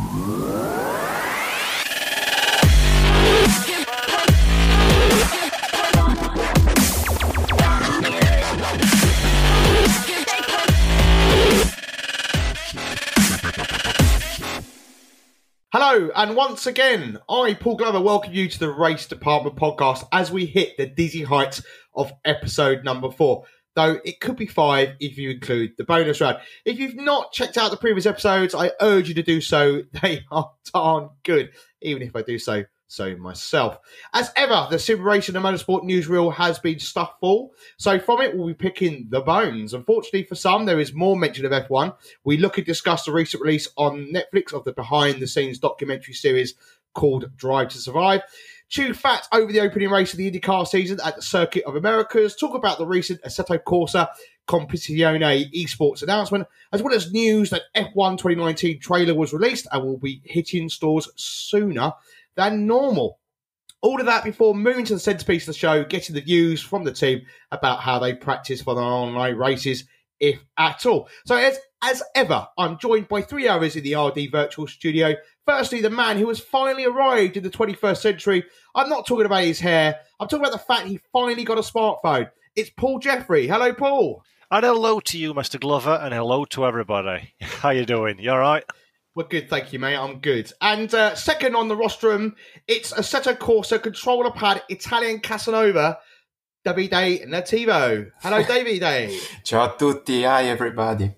Hello, and once again, I, Paul Glover, welcome you to the Race Department podcast as we hit the dizzy heights of episode number 4. Though it could be 5 if you include the bonus round. If you've not checked out the previous episodes, I urge you to do so. They are darn good, even if I do so myself. As ever, the Sim Racing and Motorsport newsreel has been stuffed full, so from it we'll be picking the bones. Unfortunately for some, there is more mention of F1. We look and discuss the recent release on Netflix of the behind-the-scenes documentary series called Drive to Survive. Chew fat over the opening race of the IndyCar season at the Circuit of Americas. Talk about the recent Assetto Corsa Competizione esports announcement, as well as news that F1 2019 trailer was released and will be hitting stores sooner than normal. All of that before moving to the centrepiece of the show, getting the views from the team about how they practice for their online races, if at all. So as ever, I'm joined by 3 hours in the RD virtual studio. Firstly, the man who has finally arrived in the 21st century. I'm not talking about his hair. I'm talking about the fact he finally got a smartphone. It's Paul Jeffrey. Hello, Paul. And hello to you, Mr. Glover, and hello to everybody. How you doing? You all right? We're good, thank you, mate. I'm good. And second on the rostrum, it's Assetto Corsa controller pad Italian Casanova, Davide Nativo. Hello, Davide. Ciao a tutti. Hi, everybody.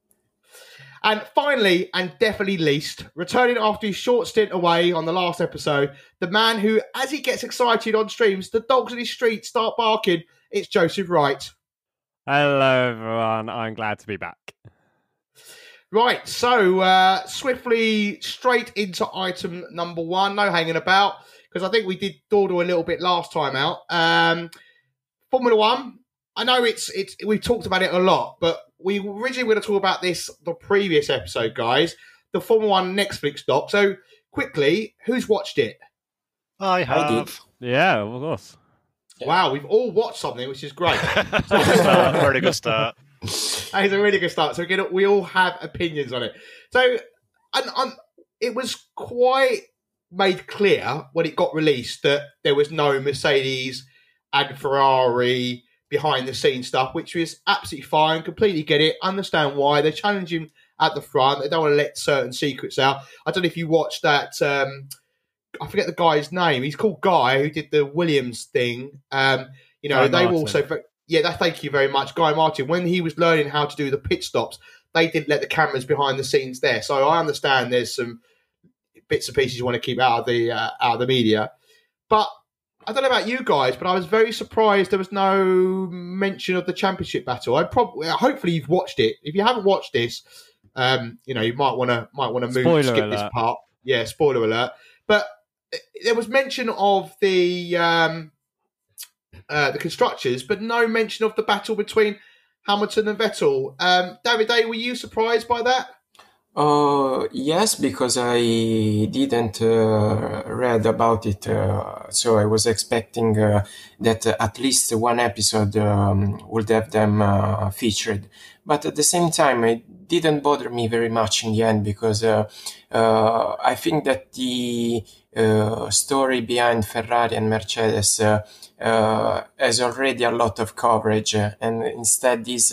And finally, and definitely least, returning after his short stint away on the last episode, the man who, as he gets excited on streams, the dogs in his street start barking. It's Joseph Wright. Hello, everyone. I'm glad to be back. Right, so swiftly straight into item number 1. No hanging about, because I think we did dawdle a little bit last time out. Formula 1. I know we've talked about it a lot, but we originally were going to talk about this the previous episode, guys. The Formula 1 Netflix doc. So quickly, who's watched it? I have. Yeah, of course. Wow, we've all watched something, which is great. Very good start. That is a really good start. So we all have opinions on it. So it was quite made clear when it got released that there was no Mercedes and Ferrari behind the scenes stuff, which was absolutely fine. Completely get it. Understand why. They're challenging at the front. They don't want to let certain secrets out. I don't know if you watched that. I forget the guy's name. He's called Guy, who did the Williams thing. Guy they Martin. were also... thank you very much, Guy Martin. When he was learning how to do the pit stops, they didn't let the cameras behind the scenes there. So I understand there's some bits and pieces you want to keep out of the media. But I don't know about you guys, but I was very surprised there was no mention of the championship battle. Hopefully you've watched it. If you haven't watched this, you might want to skip this part. Yeah, spoiler alert. But there was mention of the constructors, but no mention of the battle between Hamilton and Vettel. Davide, were you surprised by that? Yes, because I didn't read about it, so I was expecting that at least one episode would have them featured. But at the same time, it didn't bother me very much in the end, because I think that the story behind Ferrari and Mercedes has already a lot of coverage, and instead this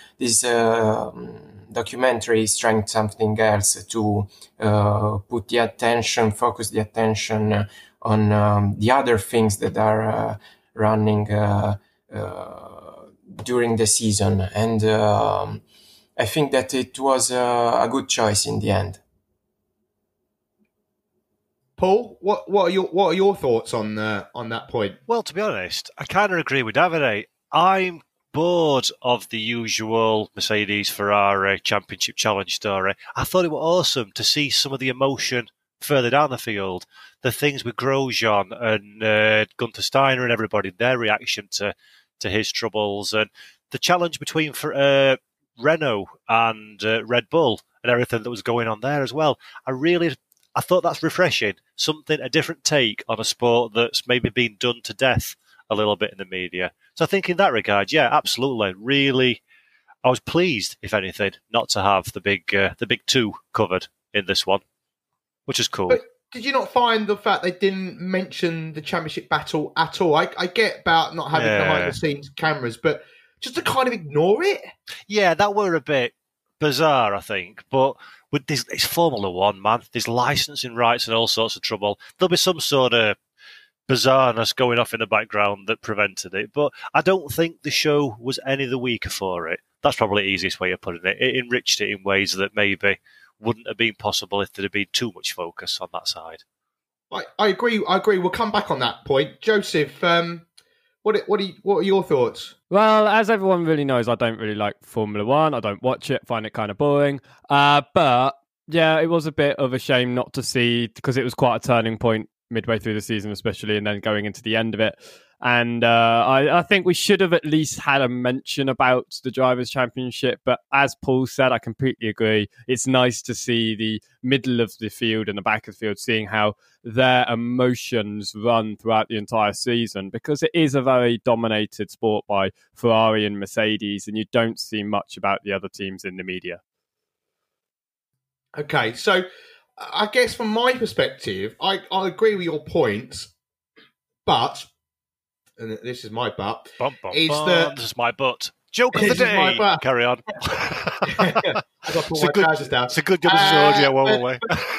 documentary is trying something else to focus the attention on the other things that are running during the season, and I think that it was a good choice in the end. Paul, what are your thoughts on that point? Well, to be honest, I kind of agree with Davide. I'm bored of the usual Mercedes Ferrari Championship Challenge story. I thought it was awesome to see some of the emotion further down the field, the things with Grosjean and Gunther Steiner and everybody, their reaction to his troubles, and the challenge between Renault and Red Bull and everything that was going on there as well. I thought that's refreshing, a different take on a sport that's maybe been done to death a little bit in the media. So I think in that regard, yeah, absolutely. Really, I was pleased, if anything, not to have the big two covered in this one. which is cool. But did you not find the fact they didn't mention the championship battle at all? I get about not having behind the scenes cameras, but just to kind of ignore it. Yeah, that were a bit bizarre, I think. But with this, it's Formula One, man. There's licensing rights and all sorts of trouble. There'll be some sort of bizarreness going off in the background that prevented it. But I don't think the show was any the weaker for it. That's probably the easiest way of putting it. It enriched it in ways that maybe wouldn't have been possible if there had been too much focus on that side. I agree. We'll come back on that point. Joseph, what are your thoughts? Well, as everyone really knows, I don't really like Formula One. I don't watch it, find it kind of boring. But yeah, it was a bit of a shame not to see, because it was quite a turning point midway through the season, especially, and then going into the end of it. And I think we should have at least had a mention about the Drivers' Championship. But as Paul said, I completely agree. It's nice to see the middle of the field and the back of the field, seeing how their emotions run throughout the entire season, because it is a very dominated sport by Ferrari and Mercedes, and you don't see much about the other teams in the media. Okay, so I guess from my perspective, I agree with your points, but... and this is my butt. This is my butt. Joke of the day. Carry on. It's a good job as audio, won't we?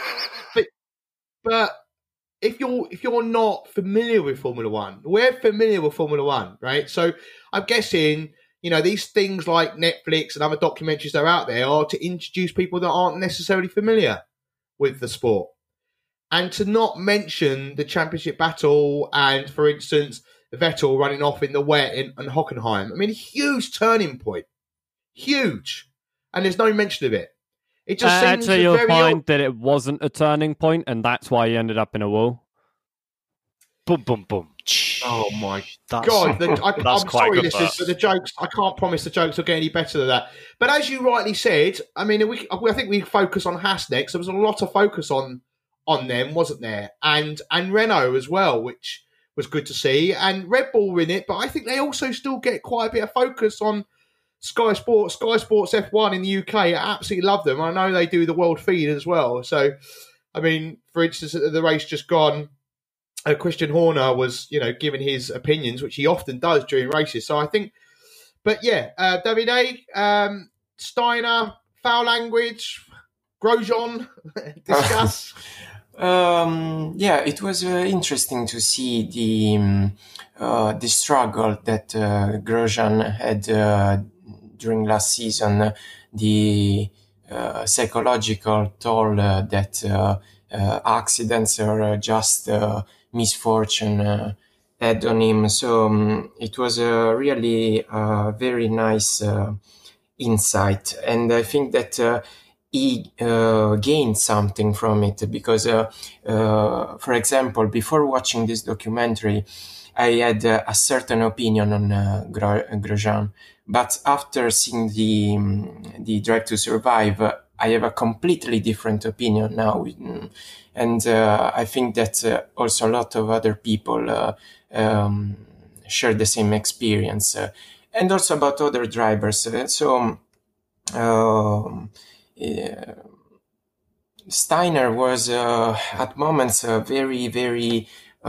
But if you're not familiar with Formula One, we're familiar with Formula One, right? So I'm guessing, these things like Netflix and other documentaries that are out there are to introduce people that aren't necessarily familiar with the sport. And to not mention the championship battle and, for instance, Vettel running off in the wet in Hockenheim. I mean, huge turning point. Huge. And there's no mention of it. It just seems actually, you'll find that it wasn't a turning point, and that's why he ended up in a wall. Boom, boom, boom. Oh, my God. I'm sorry, listeners, but the jokes, I can't promise the jokes will get any better than that. But as you rightly said, I mean, I think we focus on Haas next. There was a lot of focus on them, wasn't there? And Renault as well, which was good to see, and Red Bull were in it, but I think they also still get quite a bit of focus on Sky Sports F1 in the UK. I absolutely love them. I know they do the world feed as well. So, I mean, for instance, the race just gone, Christian Horner was, giving his opinions, which he often does during races. So I think, but yeah, Davide, Steiner, foul language, Grosjean, discuss. It was interesting to see the struggle that Grosjean had during last season, the psychological toll that accidents or just misfortune had on him. So it was really a very nice insight, and I think that he gained something from it, because, for example, before watching this documentary, I had a certain opinion on Grosjean, but after seeing the Drive to Survive, I have a completely different opinion now, and I think that also a lot of other people share the same experience, and also about other drivers. Steiner was at moments very, very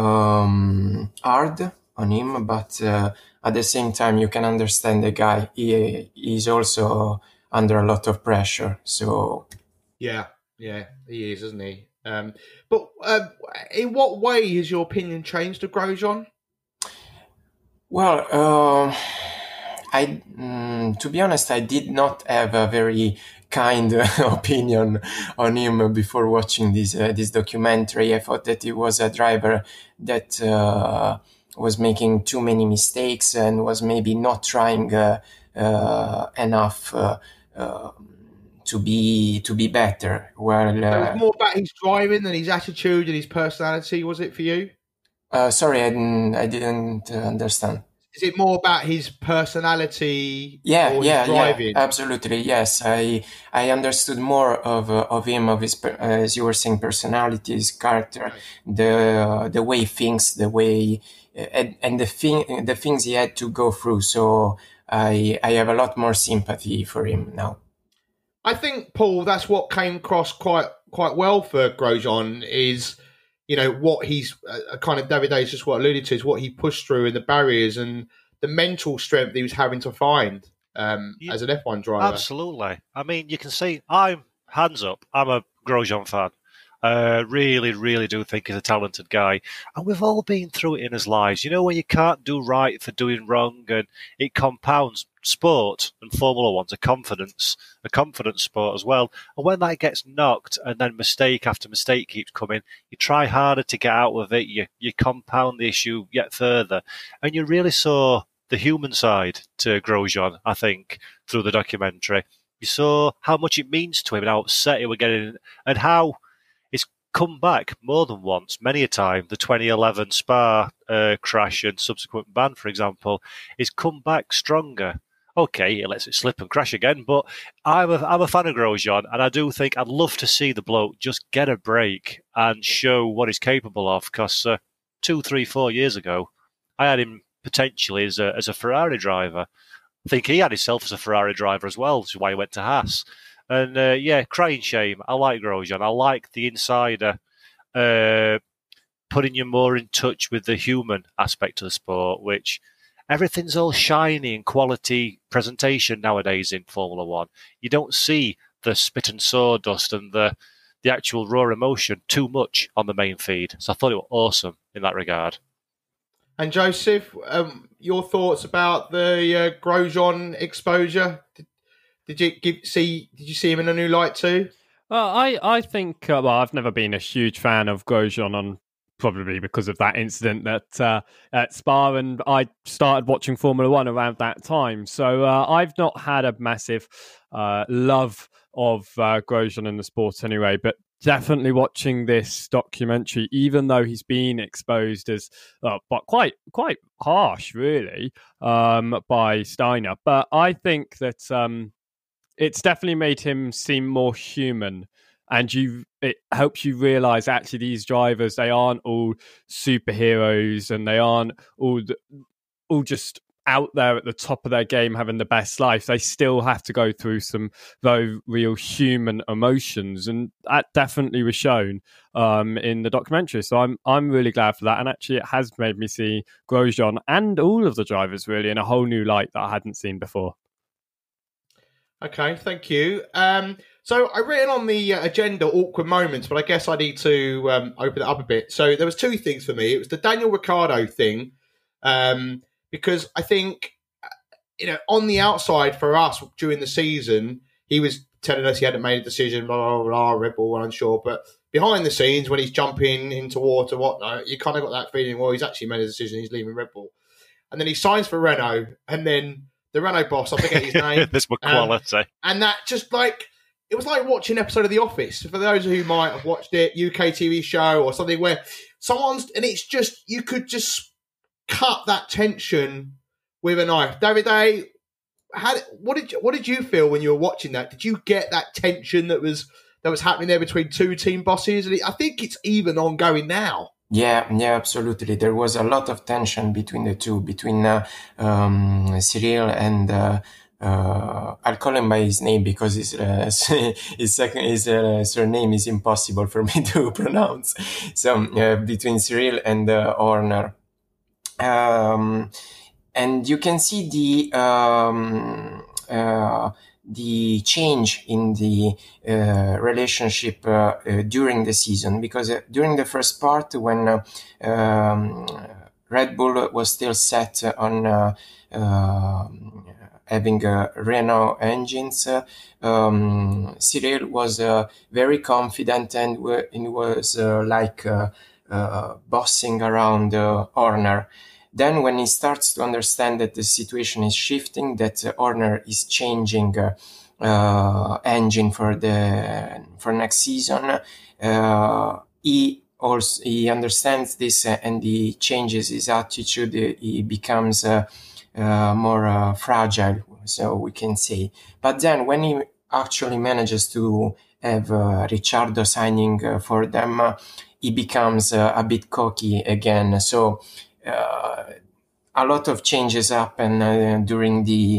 hard on him, but at the same time you can understand the guy. He is also under a lot of pressure. So yeah, he is, isn't he? But in what way has your opinion changed of Grosjean? Well, to be honest, I did not have a very kind opinion on him before watching this documentary. I thought that he was a driver that was making too many mistakes and was maybe not trying enough to be better. Well, it was more about his driving than his attitude and his personality, was it for you? Sorry, I didn't understand. Is it more about his personality? Yeah, driving? Yeah, absolutely. Yes, I understood more of him, of his, as you were saying, personality, his character, the way he thinks, the way and the things he had to go through. So I have a lot more sympathy for him now. I think, Paul, that's what came across quite quite well for Grosjean is, what he's kind of David Hayes just what alluded to is what he pushed through in the barriers and the mental strength he was having to find as an F1 driver. Absolutely. I mean, you can see I'm hands up. I'm a Grosjean fan. Really, really do think he's a talented guy. And we've all been through it in his lives. When you can't do right for doing wrong, and it compounds. Sport and Formula One's a confidence sport as well. And when that gets knocked and then mistake after mistake keeps coming, you try harder to get out of it. You compound the issue yet further. And you really saw the human side to Grosjean, I think, through the documentary. You saw how much it means to him and how upset he was getting and how it's come back more than once, many a time. The 2011 Spa crash and subsequent ban, for example, is come back stronger. Okay, he lets it slip and crash again, but I'm a fan of Grosjean, and I do think I'd love to see the bloke just get a break and show what he's capable of, because 2, 3, 4 years ago, I had him potentially as a Ferrari driver. I think he had himself as a Ferrari driver as well, which is why he went to Haas. And crying shame. I like Grosjean. I like the insider putting you more in touch with the human aspect of the sport, which everything's all shiny and quality presentation nowadays in Formula One. You don't see the spit and sawdust and the actual raw emotion too much on the main feed. So I thought it was awesome in that regard. And Joseph, your thoughts about the Grosjean exposure? Did you see him in a new light too? I think I've never been a huge fan of Grosjean probably because of that incident at Spa, and I started watching Formula One around that time. So I've not had a massive love of Grosjean in the sport anyway, but definitely watching this documentary, even though he's been exposed as but quite harsh, really, by Steiner. But I think that it's definitely made him seem more human. And it helps you realise actually these drivers, they aren't all superheroes, and they aren't all just out there at the top of their game having the best life. They still have to go through some very real human emotions, and that definitely was shown in the documentary. So I'm really glad for that, and actually it has made me see Grosjean and all of the drivers really in a whole new light that I hadn't seen before. Okay, thank you. So I've written on the agenda awkward moments, but I guess I need to open it up a bit. So there was two things for me. It was the Daniel Ricciardo thing, because I think, on the outside for us during the season, he was telling us he hadn't made a decision, blah, blah, blah, Red Bull, unsure. But behind the scenes, when he's jumping into water, whatnot, you kind of got that feeling, well, he's actually made a decision, he's leaving Red Bull. And then he signs for Renault, and then the Renault boss, I forget his name. This was quality. And that just it was like watching an episode of The Office. For those who might have watched it, UK TV show or something where and it's just, you could just cut that tension with a knife. David A, what did you feel when you were watching that? Did you get that tension that was happening there between two team bosses? And I think it's even ongoing now. Yeah, absolutely. There was a lot of tension between the two, between Cyril and I'll call him by his name because his surname is impossible for me to pronounce. So between Cyril and Horner, and you can see the change in the relationship during the season, because during the first part, when Red Bull was still set on having Renault engines, Cyril was very confident and was bossing around Horner. Then when he starts to understand that the situation is shifting, that Horner is changing engine for next season, he understands this and he changes his attitude. He becomes more fragile, so we can say. But then when he actually manages to have Ricciardo signing for them, he becomes a bit cocky again. So a lot of changes happen during the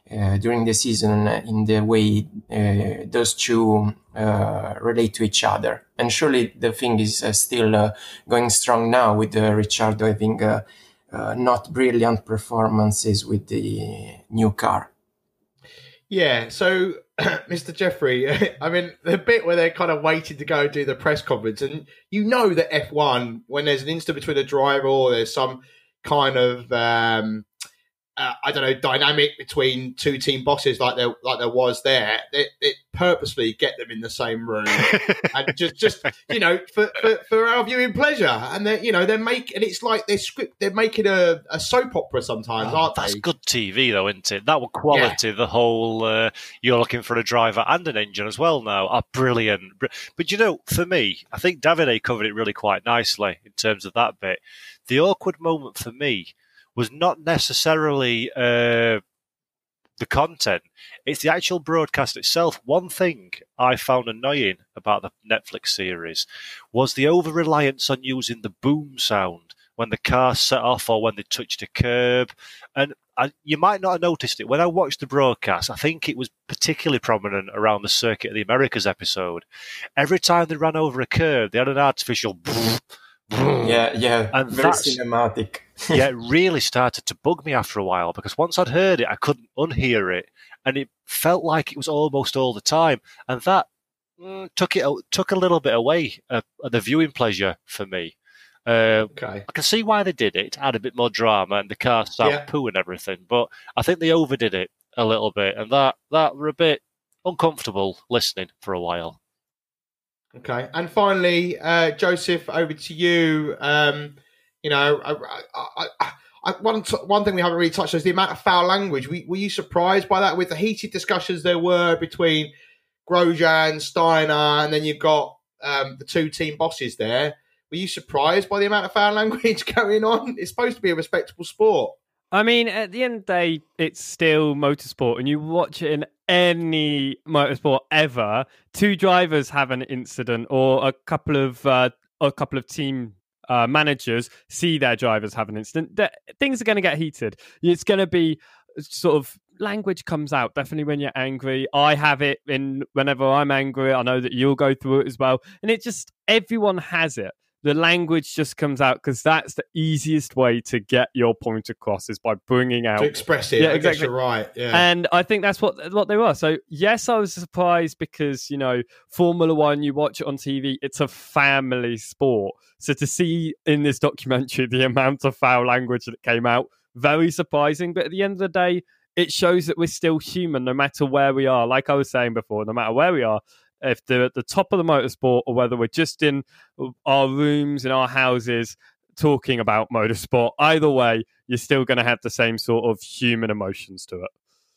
during the season in the way those two relate to each other. And surely the thing is still going strong now with Ricciardo having not brilliant performances with the new car. Yeah, so Mr. Jeffrey, I mean, the bit where they're kind of waiting to go and do the press conference, and you know that F1, when there's an incident between a driver or there's some kind of I don't know, dynamic between two team bosses like there was there, it purposely get them in the same room and just you know, for our viewing pleasure. And they're making, and it's like they're making a soap opera sometimes, aren't they? That's good TV though, isn't it? That was quality. Yeah. The whole you're looking for a driver and an engine as well now are brilliant. But you know, for me, I think Davide covered it really quite nicely in terms of that bit. The awkward moment for me was not necessarily the content. It's the actual broadcast itself. One thing I found annoying about the Netflix series was the over-reliance on using the boom sound when the car set off or when they touched a curb. And you might not have noticed it. When I watched the broadcast, I think it was particularly prominent around the Circuit of the Americas episode. Every time they ran over a curb, they had an artificial Yeah, and very cinematic. Yeah, it really started to bug me after a while because once I'd heard it, I couldn't unhear it, and it felt like it was almost all the time, and that took a little bit away the viewing pleasure for me. Okay, I can see why they did it. It had a bit more drama, and the car started poo and everything, but I think they overdid it a little bit, and that were a bit uncomfortable listening for a while. Okay, and finally, Joseph, over to you. One thing we haven't really touched on is the amount of foul language. Were you surprised by that with the heated discussions there were between Grosjean, Steiner, and then you've got the two team bosses there? Were you surprised by the amount of foul language going on? It's supposed to be a respectable sport. I mean, at the end of the day, it's still motorsport, and you watch it in any motorsport ever. Two drivers have an incident, or a couple of team managers see their drivers have an incident. Things are going to get heated. It's going to be sort of language comes out definitely when you're angry. I have it in whenever I'm angry. I know that you'll go through it as well, and everyone has it. The language just comes out because that's the easiest way to get your point across is by bringing out... To express it. Yeah, exactly. I guess you're right. Yeah. And I think that's what they were. So, yes, I was surprised because, Formula One, you watch it on TV, it's a family sport. So to see in this documentary the amount of foul language that came out, very surprising. But at the end of the day, it shows that we're still human no matter where we are. Like I was saying before, no matter where we are, if they're at the top of the motorsport or whether we're just in our rooms, in our houses, talking about motorsport, either way, you're still going to have the same sort of human emotions to it.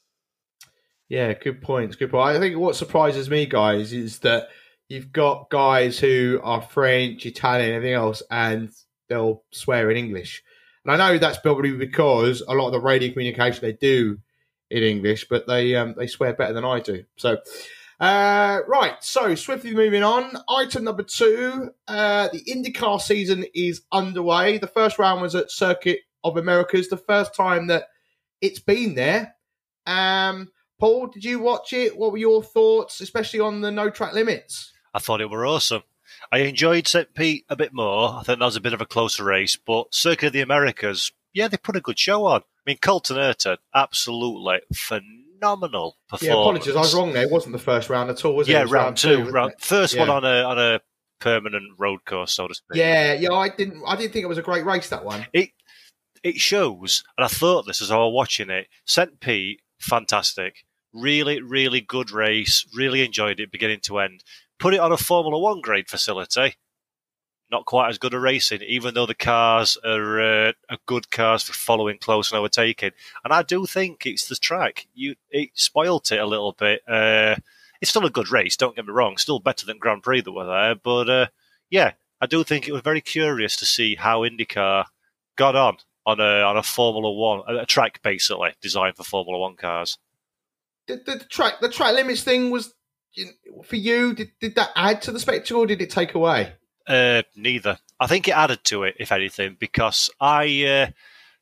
Yeah, good point. I think what surprises me, guys, is that you've got guys who are French, Italian, everything else, and they'll swear in English. And I know that's probably because a lot of the radio communication they do in English, but they swear better than I do. So... right, so swiftly moving on. Item number 2, the IndyCar season is underway. The first round was at Circuit of Americas, the first time that it's been there. Paul, did you watch it? What were your thoughts, especially on the no track limits? I thought it were awesome. I enjoyed St. Pete a bit more. I think that was a bit of a closer race, but Circuit of the Americas, yeah, they put a good show on. I mean, Colton Herta, absolutely phenomenal performance. Yeah, apologies, I was wrong there. It wasn't the first round at all, was it? Yeah, it was round two. First one on a permanent road course, so to speak. Yeah, I didn't think it was a great race, that one. It shows, and I thought this as I was watching it. St. Pete, fantastic. Really, really good race. Really enjoyed it beginning to end. Put it on a Formula One grade facility. Not quite as good a racing, even though the cars are good cars for following close and overtaking. And I do think it's the track. It spoilt it a little bit. It's still a good race, don't get me wrong. Still better than Grand Prix that were there. But yeah, I do think it was very curious to see how IndyCar got on a Formula One, a track basically designed for Formula One cars. The track limits thing was, for you, did that add to the spectacle or did it take away? Neither. I think it added to it, if anything, because I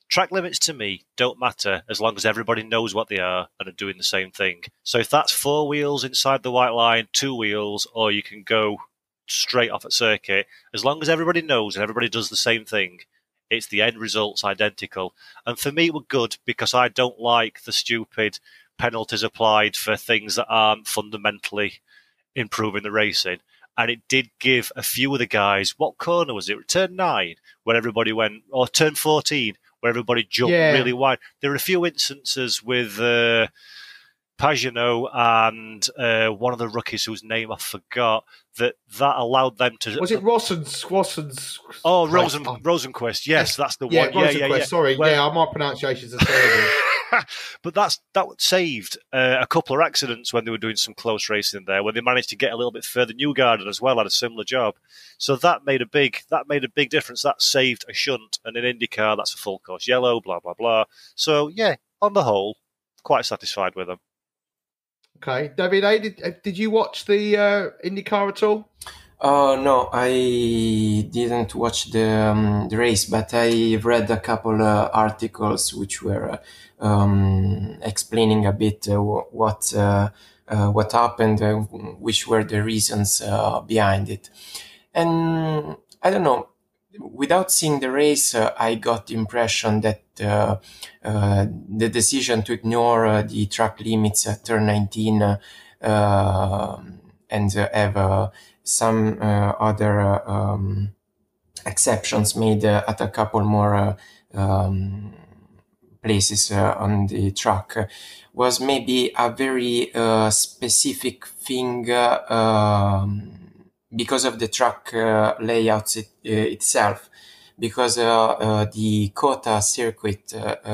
Track limits to me don't matter as long as everybody knows what they are and are doing the same thing. So if that's 4 wheels inside the white line, 2 wheels, or you can go straight off at circuit, as long as everybody knows and everybody does the same thing, it's the end result's identical. And for me, it was good because I don't like the stupid penalties applied for things that aren't fundamentally improving the racing. And it did give a few of the guys, what corner was it? Turn 9, where everybody went, or turn 14, where everybody jumped really wide. There were a few instances with Pagenaud and one of the rookies whose name I forgot, that allowed them to... Was it Rosson's? Oh, Rosenquist. Yes, that's the one. Yeah. Sorry, my pronunciations are terrible. But that saved a couple of accidents when they were doing some close racing there, where they managed to get a little bit further. Newgarden as well had a similar job, so that made a big difference. That saved a shunt, and in IndyCar that's a full course yellow. Blah blah blah. So yeah, on the whole, quite satisfied with them. Okay, David, did you watch the IndyCar at all? No, I didn't watch the race, but I read a couple articles which were explaining a bit what happened, which were the reasons behind it. And I don't know, without seeing the race, I got the impression that the decision to ignore the track limits at turn 19 and have some other exceptions made at a couple more places on the track was maybe a very specific thing because of the track layouts itself, because the COTA circuit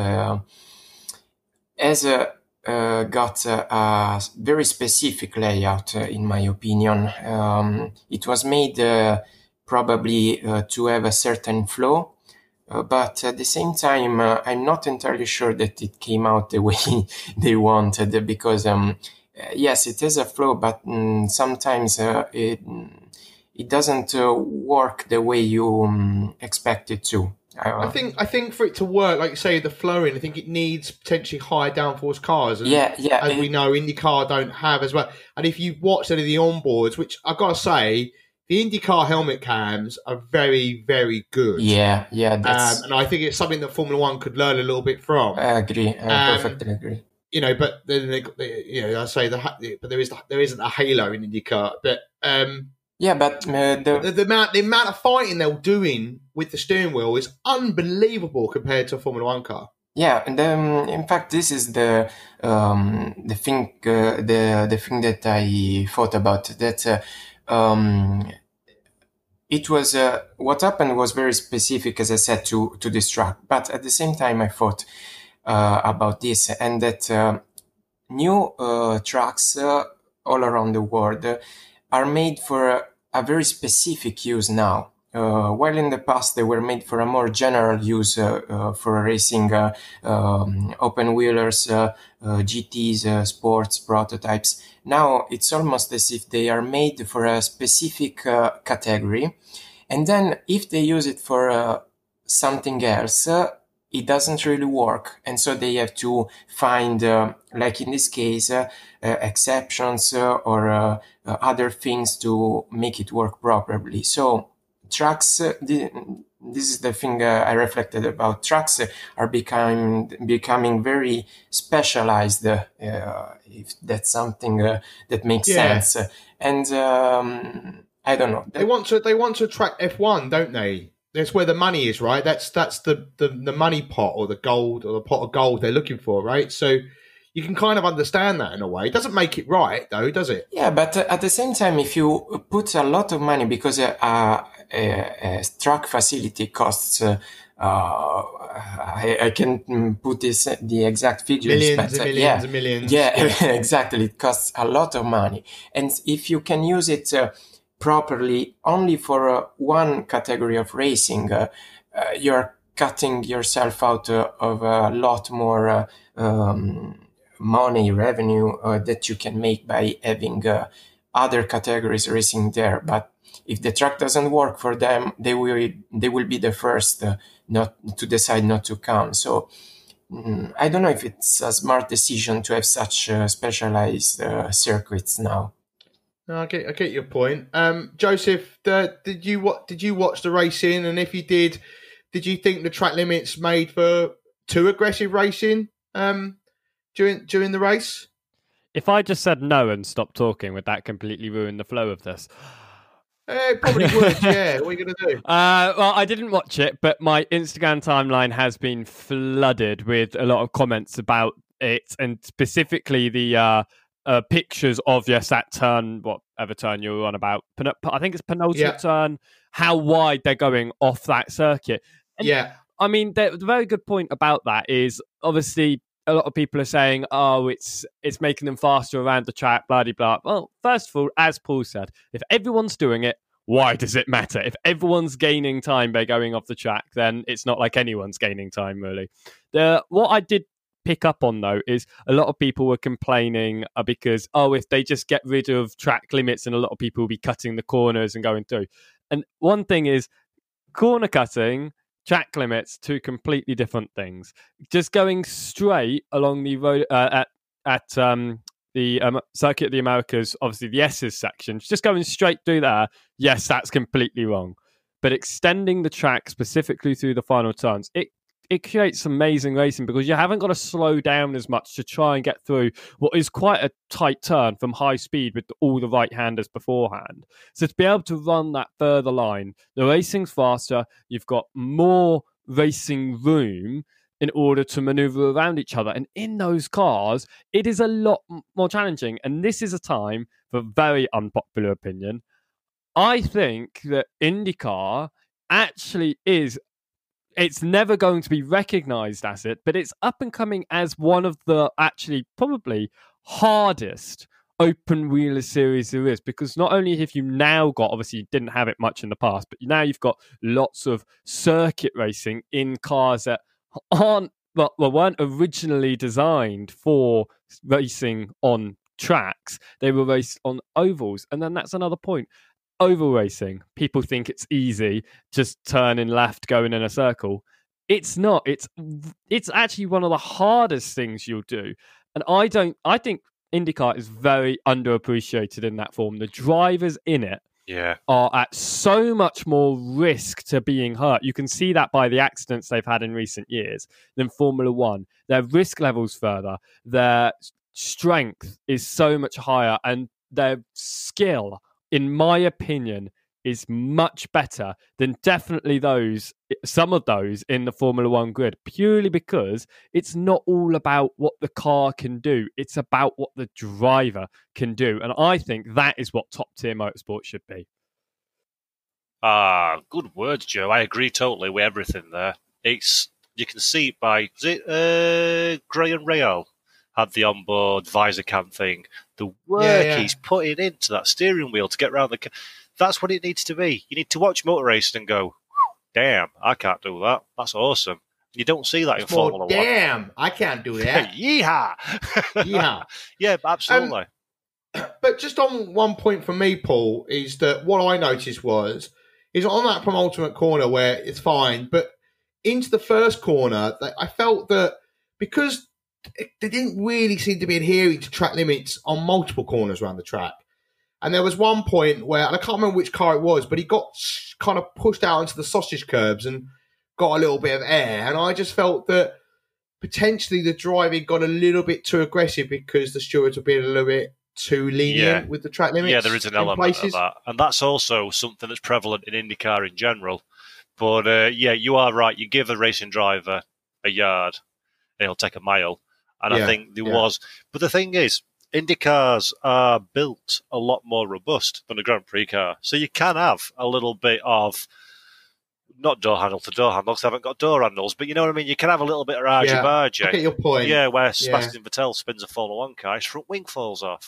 has got a very specific layout, in my opinion. It was made probably to have a certain flow, but at the same time, I'm not entirely sure that it came out the way they wanted, because yes, it is a flow, but sometimes it doesn't work the way you expect it to. I think for it to work, like you say, the flowing, I think it needs potentially higher downforce cars. And as we know, IndyCar don't have as well. And if you watch any of the onboards, which I've got to say, the IndyCar helmet cams are very, very good. Yeah. And I think it's something that Formula One could learn a little bit from. I agree. I perfectly agree. But then I say but there isn't a halo in IndyCar. But but the amount of fighting they're doing with the steering wheel is unbelievable compared to a Formula One car. Yeah, and in fact, this is the thing that I thought about. That it was what happened was very specific, as I said, to this track. But at the same time, I thought about this, and that new tracks all around the world are made for a very specific use now. While in the past they were made for a more general use for racing open wheelers, GTs, sports, prototypes. Now it's almost as if they are made for a specific category. And then if they use it for something else, it doesn't really work. And so they have to find, like in this case, exceptions or other things to make it work properly. So tracks, this is the thing I reflected about. Tracks are becoming very specialized, if that's something that makes sense. And I don't know. They want to attract F1, don't they? That's where the money is, right? That's the money pot or the gold or the pot of gold they're looking for, right? So you can kind of understand that in a way. It doesn't make it right, though, does it? Yeah, but at the same time, if you put a lot of money, because a track facility costs, I can put the exact figures, millions. Yeah, exactly. It costs a lot of money, and if you can use it properly only for one category of racing, you're cutting yourself out of a lot more money, revenue that you can make by having other categories racing there. But if the track doesn't work for them, they will be the first not to decide not to come. So I don't know if it's a smart decision to have such specialized circuits now. No, I get your point. Joseph, did you watch the racing? And if you did you think the track limits made for too aggressive racing during the race? If I just said no and stopped talking, would that completely ruin the flow of this? It probably would, yeah. What are you going to do? Well, I didn't watch it, but my Instagram timeline has been flooded with a lot of comments about it, and specifically the pictures of that turn, whatever turn you were on about. I think it's penultimate turn, how wide they're going off that circuit. And, I mean, the very good point about that is, obviously, a lot of people are saying, oh, it's making them faster around the track, blah, blah, blah. Well, first of all, as Paul said, if everyone's doing it, why does it matter? If everyone's gaining time by going off the track, then it's not like anyone's gaining time, really. What I did pick up on, though, is a lot of people were complaining because, if they just get rid of track limits, and a lot of people will be cutting the corners and going through. And one thing is, corner cutting, track limits, two completely different things. Just going straight along the road at the Circuit of the Americas, obviously the S's section, just going straight through there, yes, that's completely wrong. But extending the track specifically through the final turns, it creates amazing racing because you haven't got to slow down as much to try and get through what is quite a tight turn from high speed with all the right-handers beforehand. So to be able to run that further line, the racing's faster, you've got more racing room in order to maneuver around each other. And in those cars, it is a lot more challenging. And this is a time, for very unpopular opinion, I think that IndyCar actually is... It's never going to be recognised as it, but it's up and coming as one of the actually probably hardest open wheeler series there is, because not only have you now got, obviously you didn't have it much in the past, but now you've got lots of circuit racing in cars that weren't originally designed for racing on tracks. They were raced on ovals. And then that's another point. Oval racing, people think it's easy, just turning left, going in a circle. It's not. It's actually one of the hardest things you'll do. And I think IndyCar is very underappreciated in that form. The drivers in it are at so much more risk to being hurt. You can see that by the accidents they've had in recent years than Formula One. Their risk level's further. Their strength is so much higher, and their skill, in my opinion, is much better than definitely some of those in the Formula One grid, purely because it's not all about what the car can do. It's about what the driver can do. And I think that is what top tier motorsport should be. Good words, Joe. I agree totally with everything there. You can see it by, Graham Rahal had the onboard visor cam thing. The work he's putting into that steering wheel to get around the... That's what it needs to be. You need to watch motor racing and go, damn, I can't do that. That's awesome. You don't see that in Formula 1. Damn, I can't do that. Yeehaw! Yeehaw. Yeah, absolutely. But just on one point for me, Paul, is that what I noticed is on that penultimate corner where it's fine, but into the first corner, I felt that because they didn't really seem to be adhering to track limits on multiple corners around the track. And there was one point where, and I can't remember which car it was, but he got kind of pushed out into the sausage curbs and got a little bit of air. And I just felt that potentially the driving got a little bit too aggressive because the stewards were being a little bit too lenient with the track limits. Yeah, there is an element of that. And that's also something that's prevalent in IndyCar in general. But you are right. You give a racing driver a yard, and he'll take a mile. And I think there was. But the thing is, IndyCars are built a lot more robust than a Grand Prix car. So you can have a little bit of, not door handle to door handle, because they haven't got door handles, but you know what I mean? You can have a little bit of argy-bargy. I get your point. Yeah, where Sebastian Vettel spins a Formula 1 car, his front wing falls off.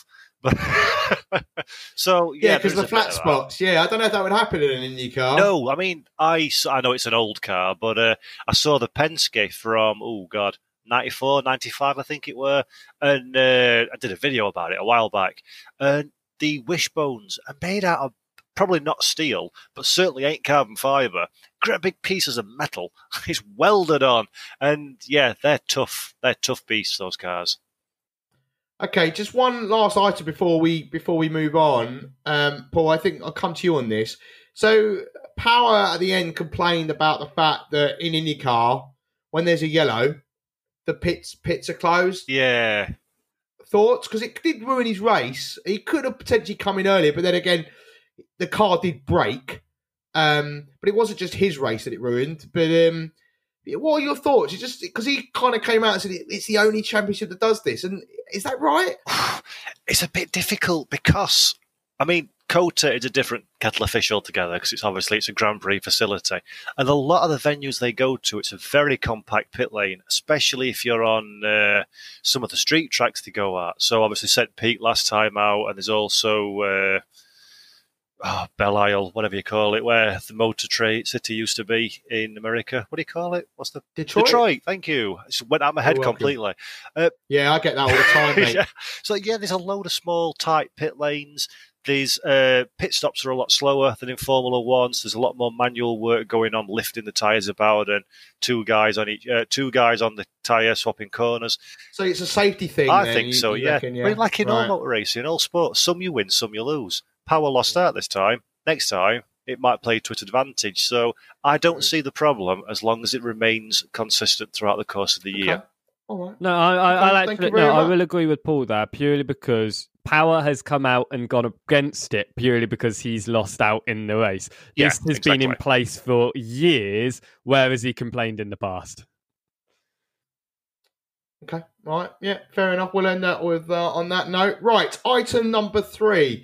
So, because the flat spots. I don't know if that would happen in an IndyCar. No, I mean, I know it's an old car, but I saw the Penske from, 94, 95, I think it were. And I did a video about it a while back. And the wishbones are made out of probably not steel, but certainly ain't carbon fibre. Great big pieces of metal. It's welded on. And yeah, they're tough. They're tough beasts, those cars. Okay, just one last item before we move on. Paul, I think I'll come to you on this. So Power at the end complained about the fact that in IndyCar, when there's a yellow, the pits are closed. Yeah. Thoughts? Because it did ruin his race. He could have potentially come in earlier, but then again, the car did break. But it wasn't just his race that it ruined. But what are your thoughts? It's just because he kind of came out and said it's the only championship that does this, and is that right? It's a bit difficult because, I mean, COTA is a different kettle of fish altogether because it's a Grand Prix facility, and a lot of the venues they go to, it's a very compact pit lane, especially if you're on some of the street tracks they go at. So obviously St. Pete last time out, and there's also Belle Isle, whatever you call it, where the Motor Trade City used to be in America. What do you call it? What's the Detroit? Thank you. It went out my head completely. Yeah, I get that all the time, mate. Yeah. So yeah, there's a load of small, tight pit lanes. These pit stops are a lot slower than in Formula One. So there's a lot more manual work going on, lifting the tyres about, and two guys on the tyre swapping corners. So it's a safety thing. I think so. Yeah. I mean, like in all motor racing, all sports, some you win, some you lose. Power lost out this time. Next time, it might play to its advantage. So I don't see the problem as long as it remains consistent throughout the course of the year. All right. No, I will agree with Paul there, purely because Power has come out and gone against it purely because he's lost out in the race. This has been in place for years, whereas he complained in the past. Okay, right, yeah, fair enough. We'll end that with on that note. Right, item number 3.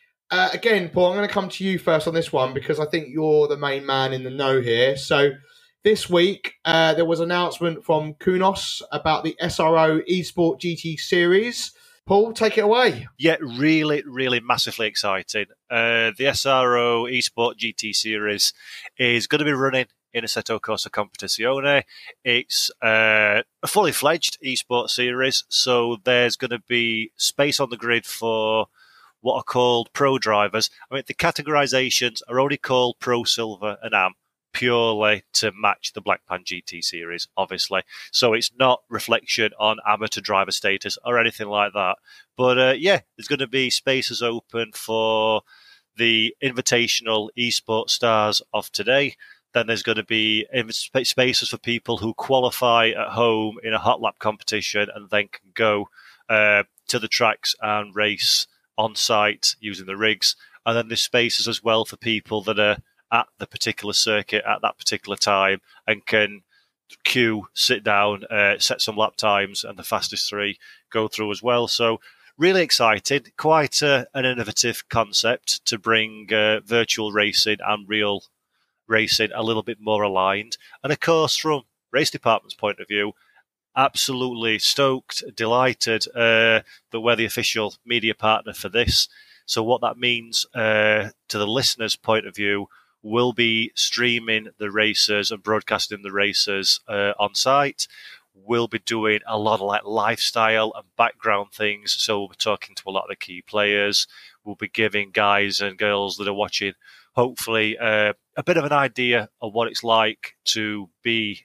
Again, Paul, I'm going to come to you first on this one because I think you're the main man in the know here. So this week, there was an announcement from Kunos about the SRO Esport GT Series. Paul, take it away. Yeah, really, really massively exciting. The SRO Esport GT Series is going to be running in Assetto Corsa Competizione. It's a fully fledged eSport series, so there's going to be space on the grid for what are called pro drivers. I mean, the categorizations are only called Pro, Silver and Am, purely to match the Blackpan GT series, obviously. So it's not reflection on amateur driver status or anything like that. But yeah, there's going to be spaces open for the invitational eSport stars of today. Then there's going to be spaces for people who qualify at home in a hot lap competition and then can go to the tracks and race on site using the rigs. And then there's spaces as well for people that are at the particular circuit at that particular time and can queue, sit down, set some lap times, and the fastest 3 go through as well. So really excited, quite an innovative concept to bring virtual racing and real racing a little bit more aligned. And of course, from race department's point of view, absolutely stoked, delighted that we're the official media partner for this. So what that means to the listeners' point of view, we'll be streaming the races and broadcasting the races on site. We'll be doing a lot of like lifestyle and background things. So we'll be talking to a lot of the key players. We'll be giving guys and girls that are watching, hopefully, a bit of an idea of what it's like to be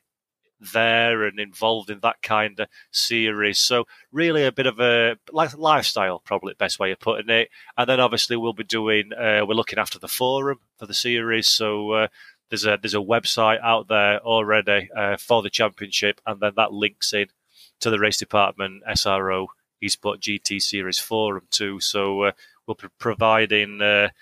there and involved in that kind of series. So really a bit of a lifestyle, probably the best way of putting it. And then obviously we'll be doing, we're looking after the forum for the series. So there's a website out there already for the championship, and then that links in to the race department SRO Esport GT Series forum too. So we'll be providing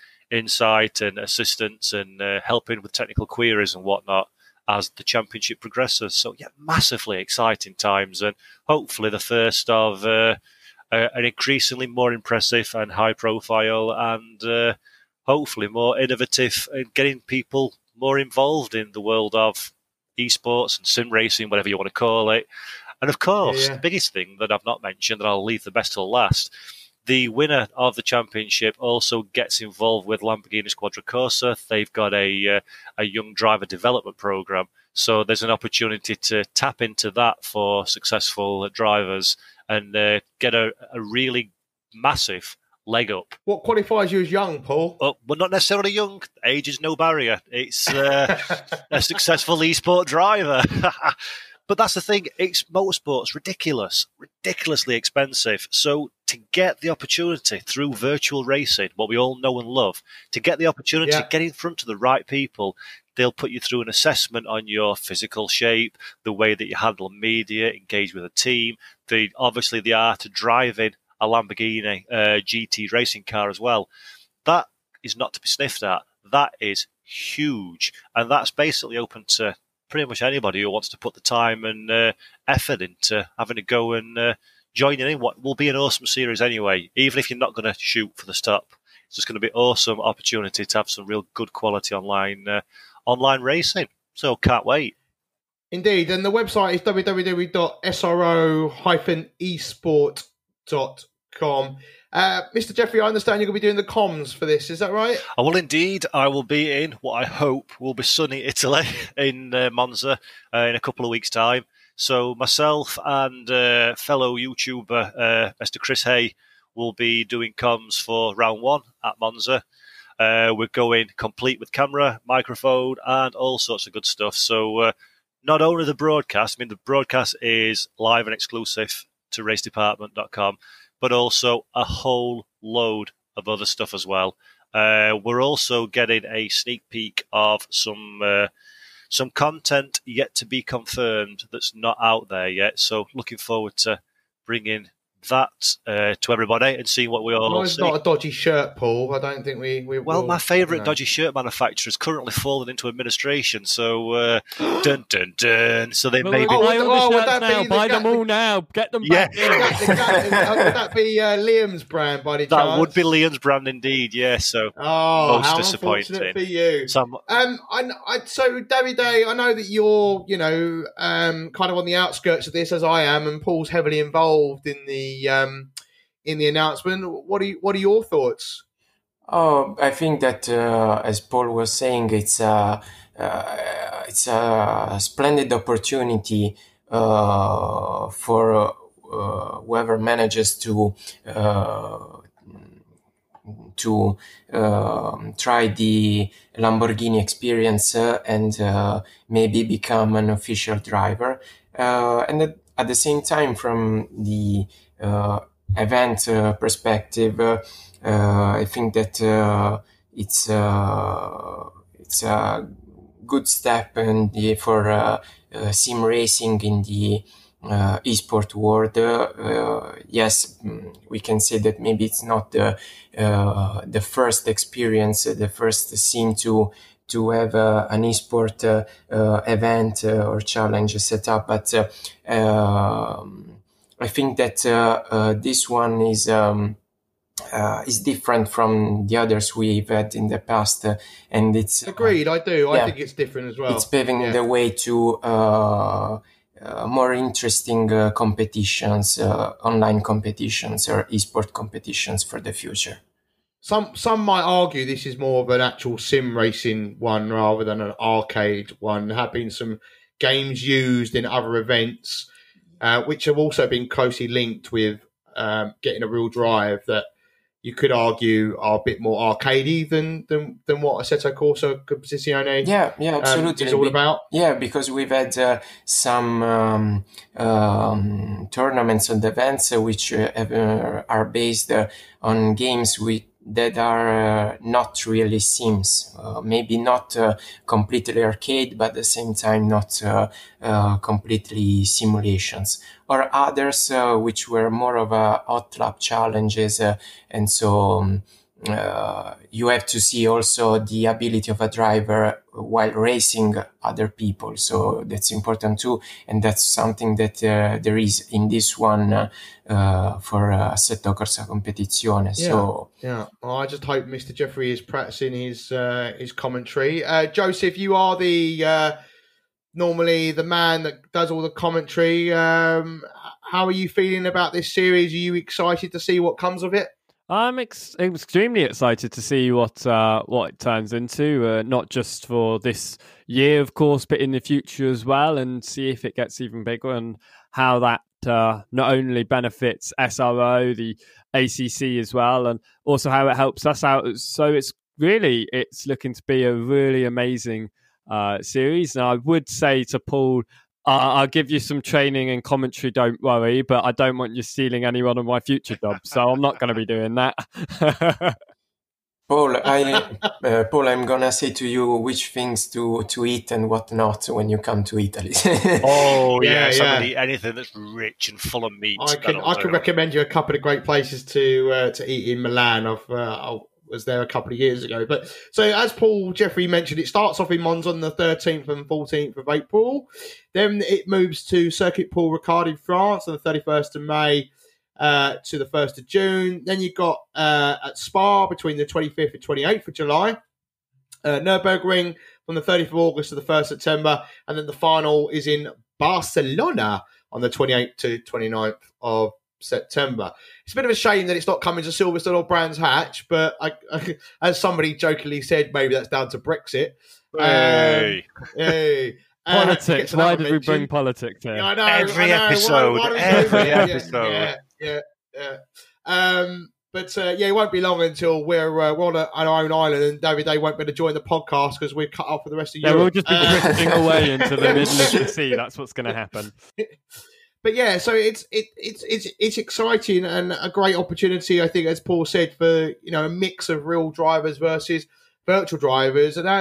insight and assistance and helping with technical queries and whatnot as the championship progresses. So yeah, massively exciting times, and hopefully the first of an increasingly more impressive and high profile and hopefully more innovative and getting people more involved in the world of esports and sim racing, whatever you want to call it. And of course, the biggest thing that I've not mentioned, and I'll leave the best till last, the winner of the championship also gets involved with Lamborghini Quadricorsa. They've got a young driver development program, so there's an opportunity to tap into that for successful drivers and get a really massive leg up. What qualifies you as young, Paul? But not necessarily young. Age is no barrier. It's a successful esport driver. But that's the thing. It's motorsport's ridiculously expensive. So to get the opportunity through virtual racing, what we all know and love, to get the opportunity to get in front of the right people, they'll put you through an assessment on your physical shape, the way that you handle media, engage with a team, obviously the art of driving a Lamborghini GT racing car as well. That is not to be sniffed at. That is huge. And that's basically open to pretty much anybody who wants to put the time and effort into having to go and joining in what will be an awesome series anyway, even if you're not going to shoot for the top. It's just going to be an awesome opportunity to have some real good quality online racing. So can't wait. Indeed. And the website is www.sro-esport.com. Mr. Jeffrey, I understand you're going to be doing the comms for this. Is that right? I will indeed. I will be in what I hope will be sunny Italy in Monza in a couple of weeks' time. So myself and fellow YouTuber Mr. Chris Hay will be doing comms for round 1 at Monza. We're going complete with camera, microphone, and all sorts of good stuff. So not only the broadcast, the broadcast is live and exclusive to racedepartment.com, but also a whole load of other stuff as well. We're also getting a sneak peek of some content yet to be confirmed that's not out there yet. So looking forward to bringing that to everybody and seeing what we all it's see. Not a dodgy shirt, Paul. I don't think we Well, my favourite dodgy shirt manufacturer has currently fallen into administration, so dun dun dun. So they may be. Buy them all now. Get them back in. Would that be Liam's brand by any chance? That would be Liam's brand indeed. Yeah. So most how disappointing unfortunate for you. So Davide, I know that you're kind of on the outskirts of this as I am, and Paul's heavily involved in the announcement. What are your thoughts? Oh, I think that as Paul was saying, it's a splendid opportunity for whoever manages to try the Lamborghini experience and maybe become an official driver. And at the same time, from the event perspective, I think that it's a good step for sim racing in the esport world. Yes, we can say that maybe it's not the first experience, the first sim to have an esport event or challenge set up, but I think that this one is different from the others we've had in the past, and it's agreed. I do. I think it's different as well. It's paving the way to more interesting competitions, online competitions, or esport competitions for the future. Some might argue this is more of an actual sim racing one rather than an arcade one. There have been some games used in other events, which have also been closely linked with getting a real drive that you could argue are a bit more arcadey than what Assetto Corsa Competizione absolutely is all about. Yeah, because we've had some tournaments and events which are based on games that are not really sims, maybe not completely arcade, but at the same time not completely simulations, or others which were more of a hot lap challenges, and so you have to see also the ability of a driver while racing other people, so that's important too, and that's something that there is in this one for Assetto Corsa Competizione. Well, I just hope Mr. Jeffrey is practicing his commentary. Joseph, you are the normally the man that does all the commentary. How are you feeling about this series? Are you excited to see what comes of it? I'm extremely excited to see what it turns into, not just for this year, of course, but in the future as well, and see if it gets even bigger and how that not only benefits SRO, the ACC as well, and also how it helps us out. So it's looking to be a really amazing series. And I would say to Paul, I'll give you some training and commentary, don't worry, but I don't want you stealing any one of my future jobs, so I'm not going to be doing that. Paul, I'm gonna say to you which things to eat and what not when you come to Italy. Oh yeah. Anything that's rich and full of meat. I can recommend you a couple of great places to eat in Milan. I was there a couple of years ago. But so as Paul Jeffrey mentioned, it starts off in Monza on the 13th and 14th of April. Then it moves to Circuit Paul Ricard in France on the 31st of May to the 1st of June. Then you've got at Spa between the 25th and 28th of July. Nürburgring from the 30th of August to the 1st of September. And then the final is in Barcelona on the 28th to 29th of September. It's a bit of a shame that it's not coming to Silverstone or Brands Hatch, but I, as somebody jokingly said, maybe that's down to Brexit. Hey. Politics. Why did we bring politics here? Yeah, I know. Every episode. But it won't be long until we're on our own island, and Davide won't be able to join the podcast because we're cut off for the rest of Europe. We'll just be drifting away into the middle of the sea. That's what's going to happen. But yeah, so it's exciting and a great opportunity, I think, as Paul said, for a mix of real drivers versus virtual drivers, and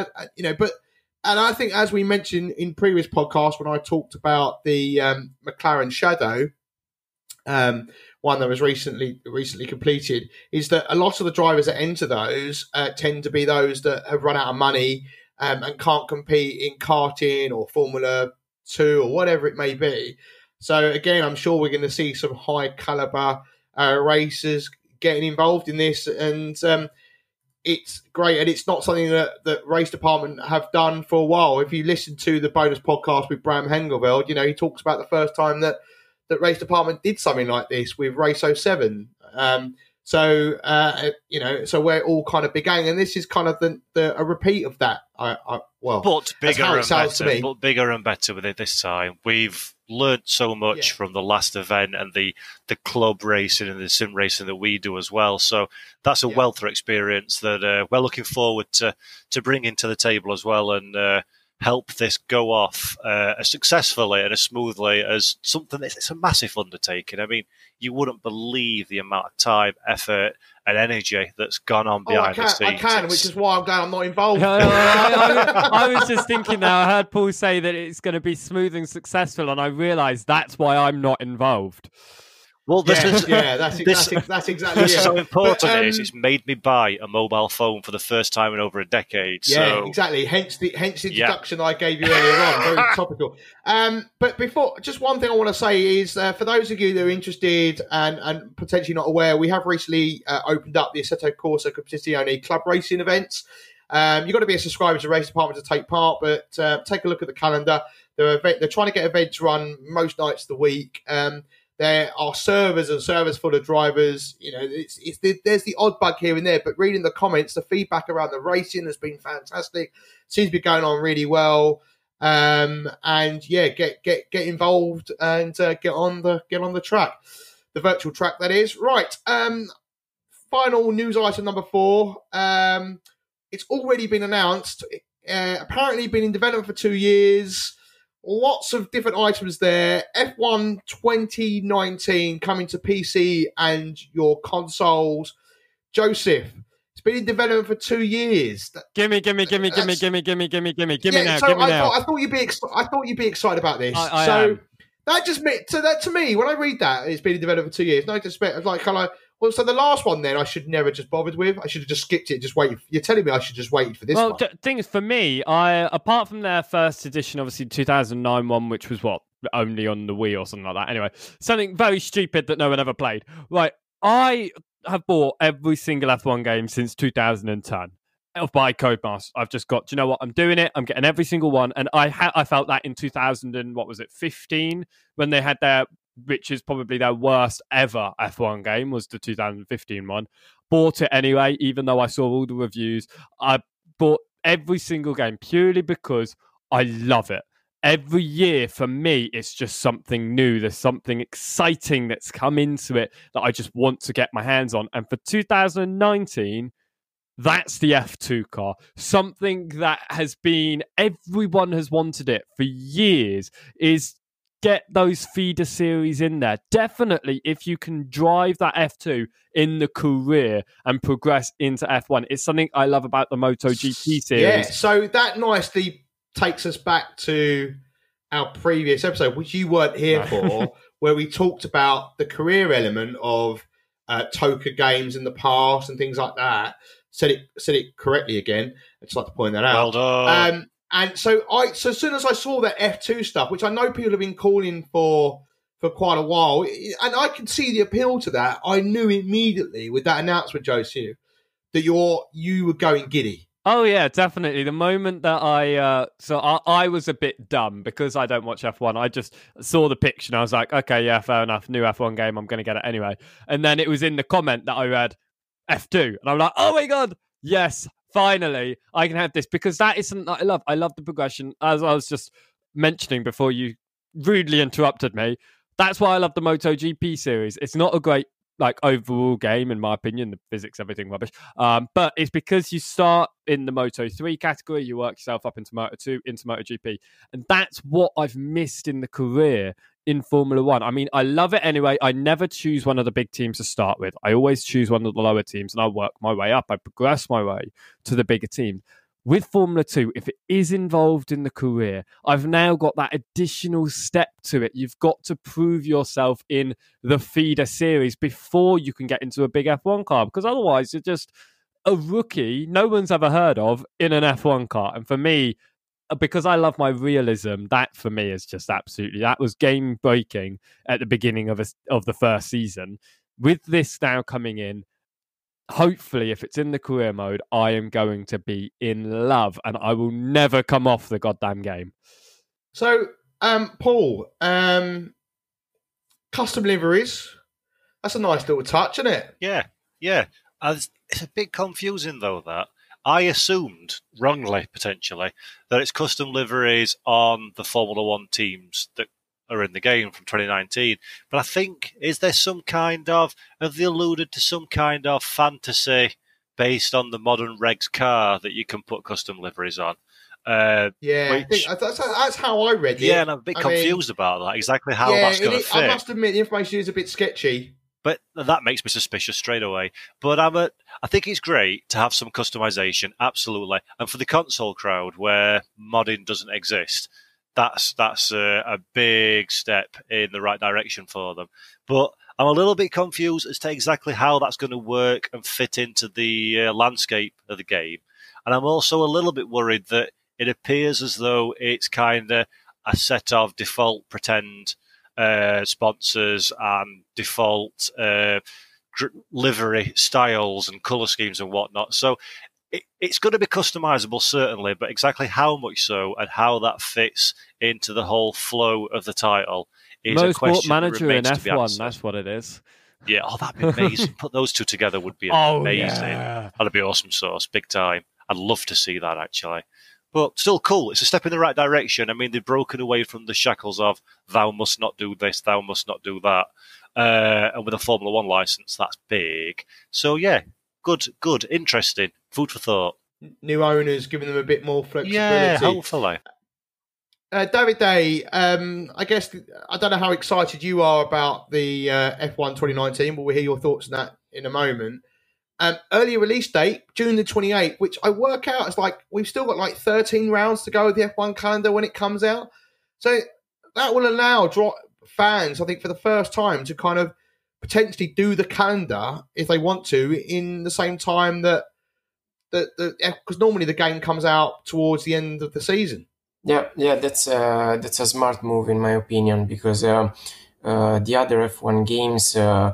I think, as we mentioned in previous podcasts when I talked about the McLaren Shadow, one that was recently completed, is that a lot of the drivers that enter those tend to be those that have run out of money and can't compete in karting or Formula 2 or whatever it may be. So again, I'm sure we're going to see some high caliber racers getting involved in this, and it's great. And it's not something that race department have done for a while. If you listen to the bonus podcast with Bram Hengelveld, he talks about the first time that race department did something like this with Race 07. So where it all kind of began, and this is kind of a repeat of that. But bigger and better with it this time. We've learned so much from the last event and the club racing and the sim racing that we do as well. So that's a wealth of experience that we're looking forward to bringing to the table as well, and help this go off as successfully and as smoothly as something. It's a massive undertaking. I mean, you wouldn't believe the amount of time, effort, and energy that's gone on behind the scenes. Which is why I'm glad I'm not involved. I was just thinking now. I heard Paul say that it's going to be smooth and successful, and I realised that's why I'm not involved. Well, that's exactly this is how important it is. It's made me buy a mobile phone for the first time in over a decade. Yeah, exactly. Hence the introduction I gave you earlier on. Very topical. But before, just one thing I want to say is for those of you that are interested and potentially not aware, we have recently opened up the Assetto Corsa Competizione club racing events. You've got to be a subscriber to Race Department to take part, but take a look at the calendar. They're trying to get events run most nights of the week. There are servers full of drivers. There's the odd bug here and there, but reading the comments, the feedback around the racing has been fantastic. Seems to be going on really well. Get involved and get on the track, the virtual track that is. Right. Final news item number 4. It's already been announced. Apparently been in development for 2 years. Lots of different items there. F1 2019 coming to PC and your consoles. Joseph, it's been in development for 2 years. Gimme now. I thought you'd be excited about this. That just to me, when I read that it's been in development for 2 years, no disrespect, well, so the last one then I should never just bothered with. I should have just skipped it, just waited. You're telling me I should just wait for this one. Well, thing is, for me, apart from their first edition, obviously 2009 one, which was only on the Wii or something like that. Anyway, something very stupid that no one ever played. Right, I have bought every single F1 game since 2010 by Codemasters. I've just got, do you know what? I'm doing it. I'm getting every single one. And I felt that in 2015 when they had which is probably their worst ever F1 game, was the 2015 one. Bought it anyway, even though I saw all the reviews. I bought every single game purely because I love it. every year for me, it's just something new. There's something exciting that's come into it that I just want to get my hands on. And for 2019, that's the F2 car. Something that has been, everyone has wanted it for years, is get those feeder series in there. Definitely, if you can drive that F2 in the career and progress into F1, it's something I love about the MotoGP series. Yeah, so that nicely takes us back to our previous episode, which you weren't here for, where we talked about the career element of Toka games in the past and things like that. Said it correctly again. I'd just like to point that out. Well done. And so as soon as I saw that F2 stuff, which I know people have been calling for quite a while, and I could see the appeal to that, I knew immediately with that announcement, Joe, that you were going giddy. Oh yeah, definitely. The moment that I was a bit dumb because I don't watch F1. I just saw the picture and I was like, okay, yeah, fair enough. New F1 game, I'm going to get it anyway. And then it was in the comment that I read F2, and I'm like, oh my god, yes, finally I can have this, because that is something that I love. I love the progression, as I was just mentioning before you rudely interrupted me. That's why I love the MotoGP series. It's not a great overall game, in my opinion, the physics, everything rubbish. But it's because you start in the Moto3 category, you work yourself up into Moto2, into MotoGP. And that's what I've missed in the career in Formula One. I mean, I love it anyway. I never choose one of the big teams to start with. I always choose one of the lower teams and I work my way up. I progress my way to the bigger team. With Formula 2, if it is involved in the career, I've now got that additional step to it. You've got to prove yourself in the feeder series before you can get into a big F1 car, because otherwise you're just a rookie no one's ever heard of in an F1 car. And for me, because I love my realism, that for me is just absolutely, that was game breaking at the beginning of the first season. With this now coming in, hopefully, if it's in the career mode, I am going to be in love and I will never come off the goddamn game. So, Paul, custom liveries, that's a nice little touch, isn't it? Yeah. It's a bit confusing, though, that. I assumed, wrongly, potentially, that it's custom liveries on the Formula One teams that are in the game from 2019. But I think, is there some kind of, have they alluded to some kind of fantasy based on the modern regs car that you can put custom liveries on? I think that's how I read it. Yeah, and I'm a bit confused about that, exactly how that's going to fit. I must admit, the information is a bit sketchy. But that makes me suspicious straight away. But I think it's great to have some customization, absolutely. And for the console crowd where modding doesn't exist, that's a big step in the right direction for them. But I'm a little bit confused as to exactly how that's going to work and fit into the landscape of the game. And I'm also a little bit worried that it appears as though it's kind of a set of default pretend sponsors and default livery styles and colour schemes and whatnot. So it's going to be customizable, certainly, but exactly how much so and how that fits into the whole flow of the title is a question Manager that in remains to be F1, answered. that's what it is. Yeah, that'd be amazing. Put those two together would be amazing. Yeah. That'd be awesome sauce, big time. I'd love to see that, actually. But still cool. It's a step in the right direction. I mean, they've broken away from the shackles of thou must not do this, thou must not do that. And with a Formula One license, that's big. So, yeah, good, interesting. Food for thought. New owners, giving them a bit more flexibility. Yeah, hopefully. David Day, I guess, I don't know how excited you are about the F1 2019, but we'll hear your thoughts on that in a moment. Earlier release date, June the 28th, which I work out as we've still got 13 rounds to go with the F1 calendar when it comes out. So that will allow fans, I think, for the first time to kind of potentially do the calendar, if they want to, in the same time that because normally the game comes out towards the end of the season. Yeah, that's a smart move in my opinion, because the other F1 games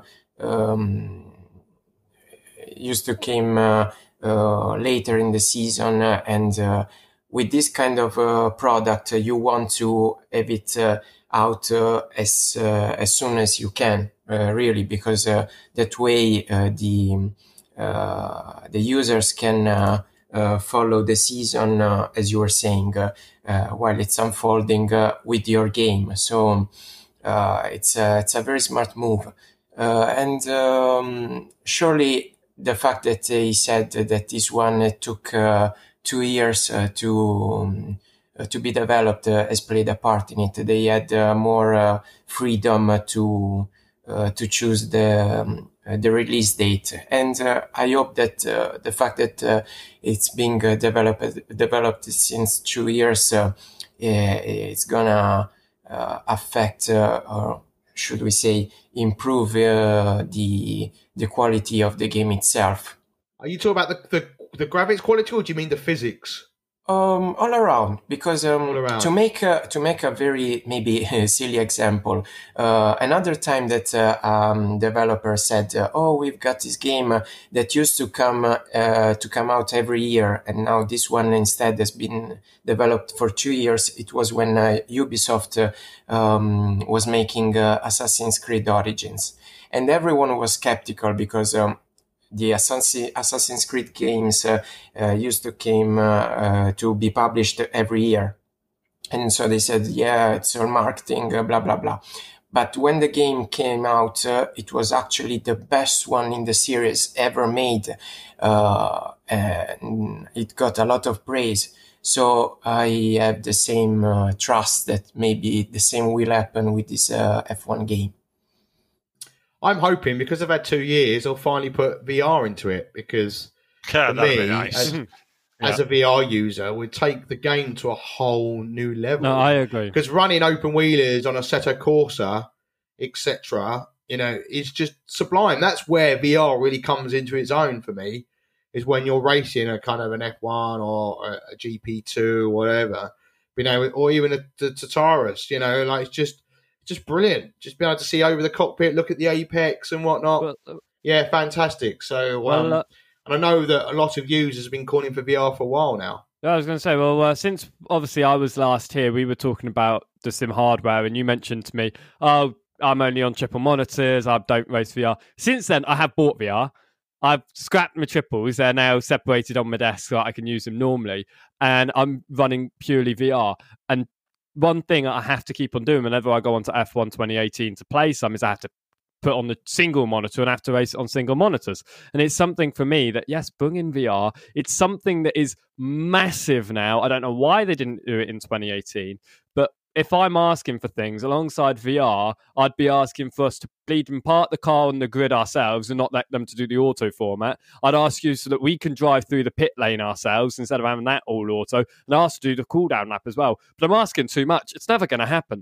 used to came later in the season, and with this kind of product, you want to have it out as soon as you can, really, because that way the users can follow the season, as you were saying, while it's unfolding with your game. So it's a very smart move. And surely the fact that they said that this one took 2 years to be developed has played a part in it. They had more freedom to choose the release date, and I hope that the fact that it's being developed since 2 years, it's gonna affect, or should we say, improve the quality of the game itself. Are you talking about the graphics quality, or do you mean the physics? All around, because around. to make a very maybe silly example, another time that developer said, "Oh, we've got this game that used to come out every year, and now this one instead has been developed for 2 years." It was when Ubisoft was making Assassin's Creed Origins, and everyone was skeptical because the Assassin's Creed games used to came to be published every year. And so they said, yeah, it's all marketing, blah, blah, blah. But when the game came out, it was actually the best one in the series ever made. And it got a lot of praise. So I have the same trust that maybe the same will happen with this F1 game. I'm hoping, because I've had 2 years, I'll finally put VR into it, because for that'd me, be nice. as a VR user, would take the game to a whole new level. No, I agree. Because running open wheelers on Assetto Corsa, etc., is just sublime. That's where VR really comes into its own for me, is when you're racing a kind of an F1 or a GP2 or whatever, or even a Tataris, like it's just brilliant. Just being able to see over the cockpit, look at the apex and whatnot. Yeah, fantastic. So, and I know that a lot of users have been calling for VR for a while now. I was going to say, well, since obviously I was last here, we were talking about the sim hardware, and you mentioned to me, oh, I'm only on triple monitors, I don't race VR. Since then, I have bought VR. I've scrapped my triples. They're now separated on my desk so I can use them normally. And I'm running purely VR. And one thing I have to keep on doing whenever I go onto F1 2018 to play some is I have to put on the single monitor and have to race it on single monitors. And it's something for me that, yes, bring in VR. It's something that is massive now. I don't know why they didn't do it in 2018, but if I'm asking for things alongside VR, I'd be asking for us to bleed and park the car on the grid ourselves and not let them to do the auto format. I'd ask you so that we can drive through the pit lane ourselves instead of having that all auto, and ask to do the cooldown lap as well. But I'm asking too much. It's never going to happen.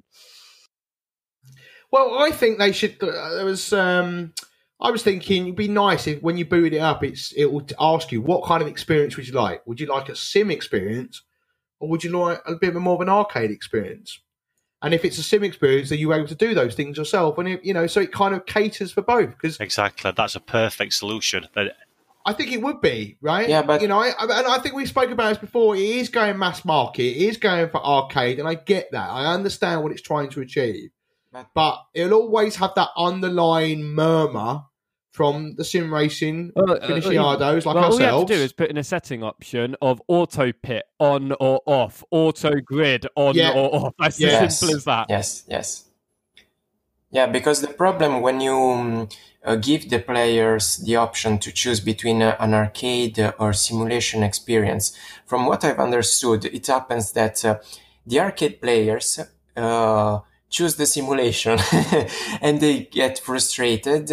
Well, I think they should. I was thinking it'd be nice if when you booted it up, it will ask you what kind of experience would you like. Would you like a sim experience, or would you like a bit more of an arcade experience? And if it's a sim experience, then you're able to do those things yourself, and so it kind of caters for both. Because exactly, that's a perfect solution. I think it would be, right? Yeah, but I think we spoke about this before. It is going mass market. It is going for arcade, and I get that. I understand what it's trying to achieve, but it'll always have that underlying murmur from the sim racing aficionados like ourselves. All you have to do is put in a setting option of auto pit on or off, auto grid on or off. That's as simple as that. Yes. Yeah, because the problem when you give the players the option to choose between an arcade or simulation experience, from what I've understood, it happens that the arcade players choose the simulation and they get frustrated.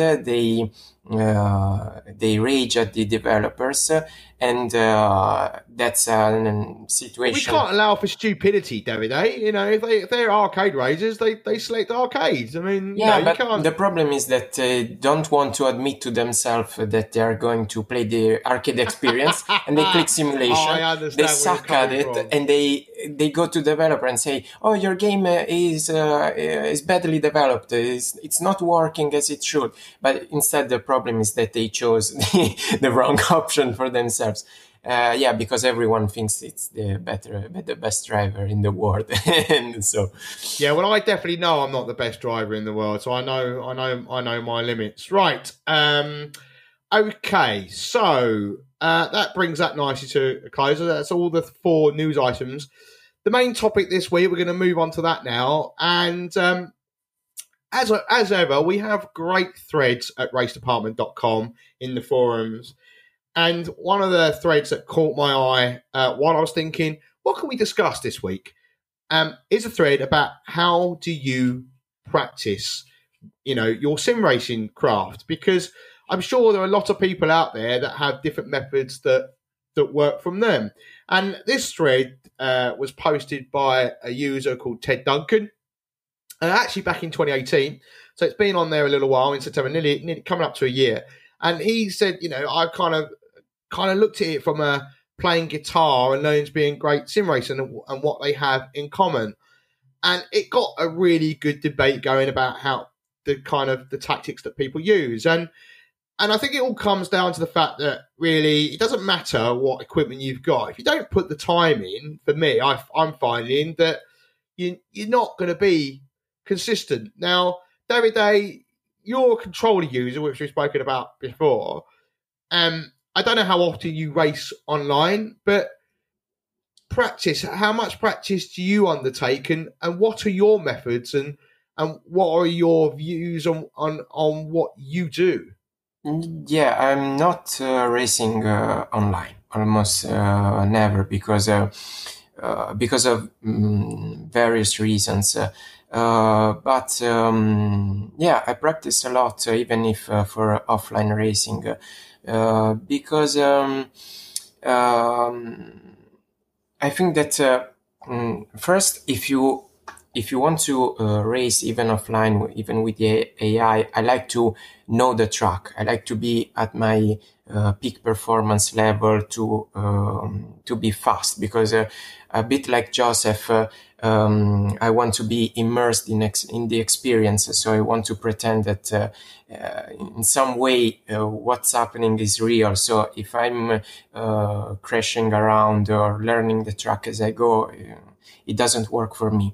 They rage at the developers, and that's a situation. We can't allow for stupidity, David. If they're arcade racers, they select arcades. I mean, but you can't. The problem is that they don't want to admit to themselves that they are going to play the arcade experience, and they click simulation. I understand. They suck at it, and they go to developer and say, "Oh, your game is badly developed. It's not working as it should." But instead, the problem is that they chose the wrong option for themselves. Because everyone thinks it's the best driver in the world, and so. Yeah, well, I definitely know I'm not the best driver in the world, so I know my limits. Right. Okay. So that brings that nicely to a close. That's all the 4 news items. The main topic this week, we're going to move on to that now. And as ever, we have great threads at racedepartment.com in the forums. And one of the threads that caught my eye while I was thinking, what can we discuss this week? Is a thread about how do you practice, your sim racing craft? Because I'm sure there are a lot of people out there that have different methods that work from them. And this thread was posted by a user called Ted Duncan, actually back in 2018. So it's been on there a little while, in September, nearly coming up to a year. And he said, I kind of looked at it from a playing guitar and learning to be a great sim racer and what they have in common. And it got a really good debate going about how the tactics that people use. And I think it all comes down to the fact that really it doesn't matter what equipment you've got. If you don't put the time in, for me, I'm finding that you're not going to be consistent. Now, David Day, you're a controller user, which we've spoken about before. I don't know how often you race online, but practice, how much practice do you undertake and what are your methods and what are your views on what you do? Yeah, I'm not racing online, almost never, because of various reasons. But I practice a lot, even if for offline racing, because I think that first, if you want to race even offline, even with the AI, I like to know the track. I like to be at my peak performance level to be fast, because a bit like Joseph, I want to be immersed in the experience. So I want to pretend that in some way what's happening is real. So if I'm crashing around or learning the track as I go, it doesn't work for me.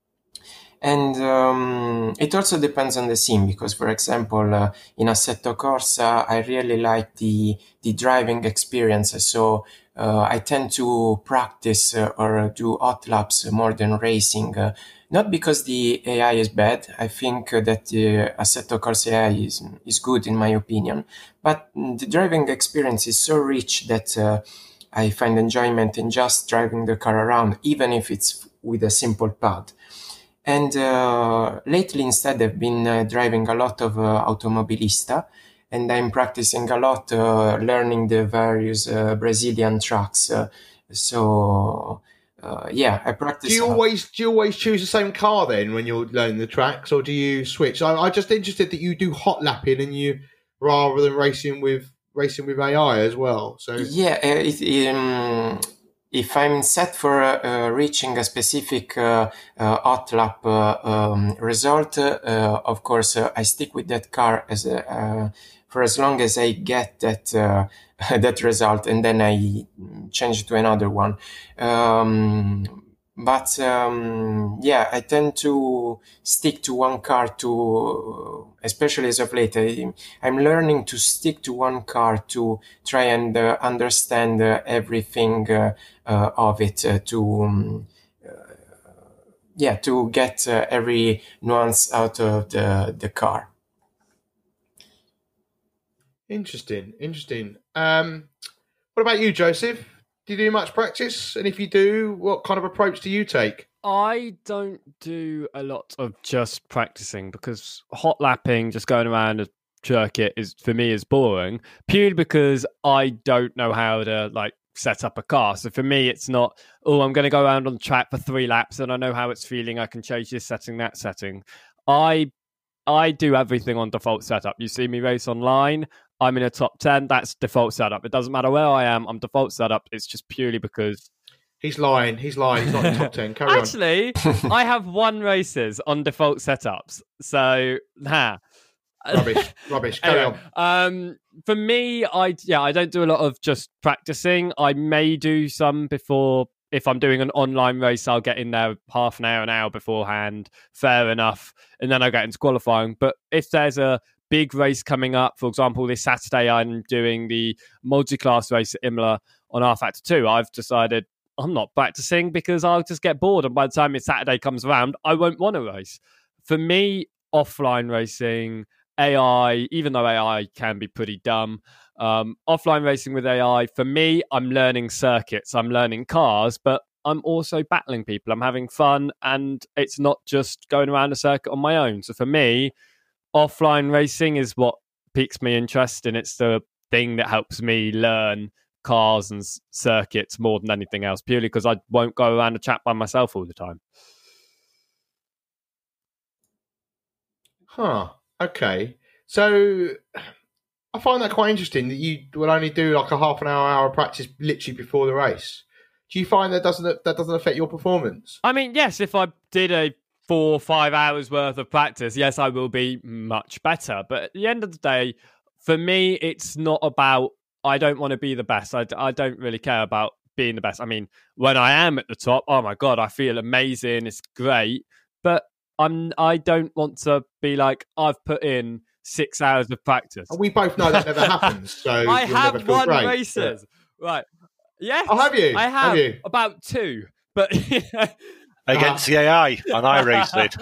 And it also depends on the sim, because, for example, in Assetto Corsa, I really like the driving experience. So I tend to practice or do hot laps more than racing. Not because the AI is bad. I think that the Assetto Corsa AI is good, in my opinion. But the driving experience is so rich that I find enjoyment in just driving the car around, even if it's with a simple pad. And lately, instead, I've been driving a lot of Automobilista, and I'm practicing a lot, learning the various Brazilian tracks. I practice. Do you always choose the same car then when you're learning the tracks, or do you switch? I'm just interested that you do hot lapping and you rather than racing with AI as well. So if I'm set for reaching a specific hot lap result, of course, I stick with that car for as long as I get that that result, and then I change to another one. I tend to stick to one car especially as of late. I'm learning to stick to one car to try and understand everything of it, to get every nuance out of the car. Interesting. What about you, Joseph? Do you do much practice? And if you do, what kind of approach do you take? I don't do a lot of just practicing, because hot lapping, just going around a circuit, is boring, purely because I don't know how to set up a car. So for me, it's not, I'm going to go around on the track for 3 laps and I know how it's feeling. I can change this setting, that setting. I do everything on default setup. You see me race online, I'm in a top 10. That's default setup. It doesn't matter where I am. I'm default setup. It's just purely because... He's lying. He's not in the top 10. Carry Actually, I have 1 races on default setups. So, Rubbish. Carry on. For me, I don't do a lot of just practicing. I may do some before. If I'm doing an online race, I'll get in there half an hour beforehand. Fair enough. And then I'll get into qualifying. But if there's a big race coming up. For example, this Saturday, I'm doing the multi-class race at Imola on rFactor 2. I've decided I'm not practicing because I'll just get bored. And by the time it's Saturday comes around, I won't want to race. For me, offline racing, AI, even though AI can be pretty dumb, offline racing with AI, for me, I'm learning circuits, I'm learning cars, but I'm also battling people. I'm having fun, and it's not just going around a circuit on my own. So for me, offline racing is what piques me interest, and it's the thing that helps me learn cars and circuits more than anything else, purely because I won't go around a chat by myself all the time. Huh. Okay. So I find that quite interesting that you will only do like a half an hour of practice literally before the race. Do you find that doesn't affect your performance? I mean, yes, if I did a 4 or 5 hours worth of practice, yes, I will be much better. But at the end of the day, for me, it's not about, I don't want to be the best. I don't really care about being the best. I mean, when I am at the top, oh my God, I feel amazing. It's great. But I don't want to be like, I've put in 6 hours of practice. We both know that never happens. So I have won great, races. but... Right. Yes. Oh, have you? I have you? about 2. But against the AI on iRacing.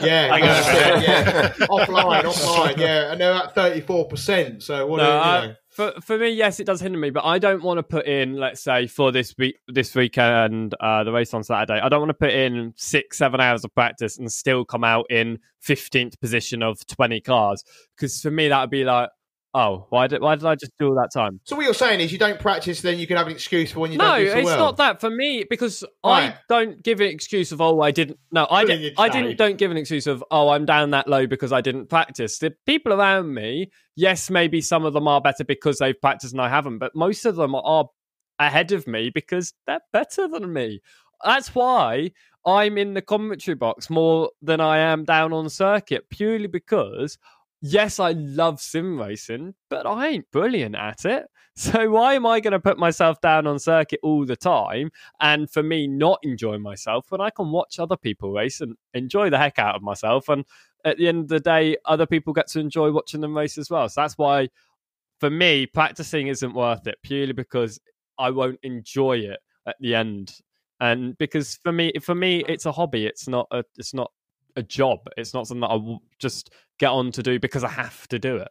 Yeah, offline, yeah, and they're at 34%. So what? For me, yes, it does hinder me, but I don't want to put in, let's say, for this weekend, the race on Saturday, I don't want to put in 6-7 hours of practice and still come out in 15th position of 20 cars, because for me that would be like, oh, why did I just do all that time? So what you're saying is you don't practice, then you can have an excuse for when you don't do so well. No, it's not that for me, because I don't give an excuse of, oh, I didn't. No, don't give an excuse of, oh, I'm down that low because I didn't practice. The people around me, yes, maybe some of them are better because they've practiced and I haven't, but most of them are ahead of me because they're better than me. That's why I'm in the commentary box more than I am down on circuit, purely because, yes, I love sim racing, but I ain't brilliant at it. So why am I going to put myself down on circuit all the time and for me not enjoy myself when I can watch other people race and enjoy the heck out of myself? And at the end of the day, other people get to enjoy watching them race as well. So that's why, for me, practicing isn't worth it, purely because I won't enjoy it at the end. And because for me, it's a hobby. It's not a job. It's not something that I will just get on to do because I have to do it.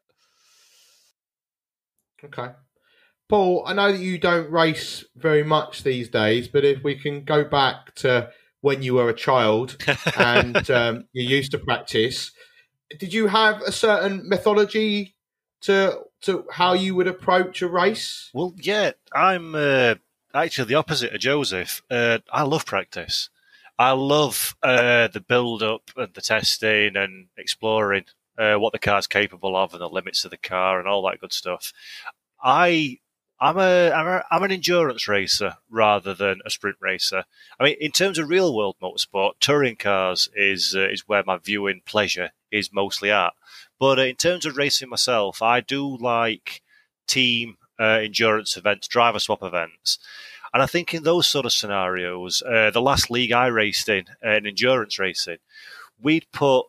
Okay. Paul, I know that you don't race very much these days, but if we can go back to when you were a child and you used to practice, did you have a certain methodology to how you would approach a race? Well, yeah, I'm actually the opposite of Joseph. I love practice. I love the build-up and the testing and exploring what the car's capable of and the limits of the car and all that good stuff. I'm an endurance racer rather than a sprint racer. I mean, in terms of real-world motorsport, touring cars is where my viewing pleasure is mostly at. But in terms of racing myself, I do like team endurance events, driver swap events. And I think in those sort of scenarios, the last league I raced in endurance racing, we'd put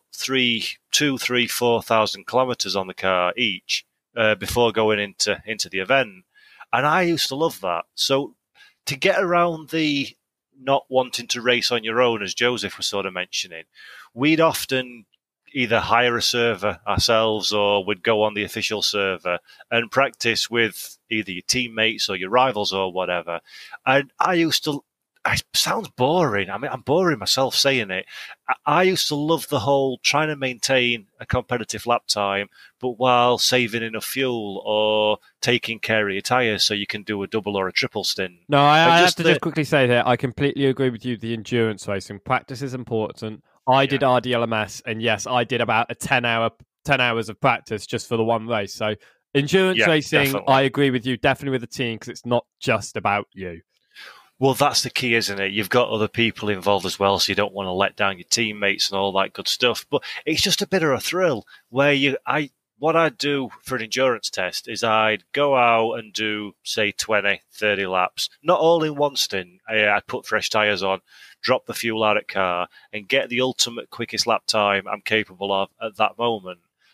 4,000 kilometres on the car each before going into the event. And I used to love that. So to get around the not wanting to race on your own, as Joseph was sort of mentioning, we'd often either hire a server ourselves or we'd go on the official server and practice with either your teammates or your rivals or whatever. And it sounds boring. I mean, I'm boring myself saying it. I used to love the whole trying to maintain a competitive lap time, but while saving enough fuel or taking care of your tyres so you can do a double or a triple stint. No, I have to just quickly say that I completely agree with you. The endurance racing practice is important. I did RDLMS, and yes, I did about 10 hours of practice just for the one race. So endurance racing, definitely. I agree with you, definitely with the team, because it's not just about you. Well, that's the key, isn't it? You've got other people involved as well, so you don't want to let down your teammates and all that good stuff. But it's just a bit of a thrill where what I'd do for an endurance test is I'd go out and do, say, 20, 30 laps. Not all in one stint. I'd put fresh tyres on, drop the fuel out of car, and get the ultimate quickest lap time I'm capable of at that moment.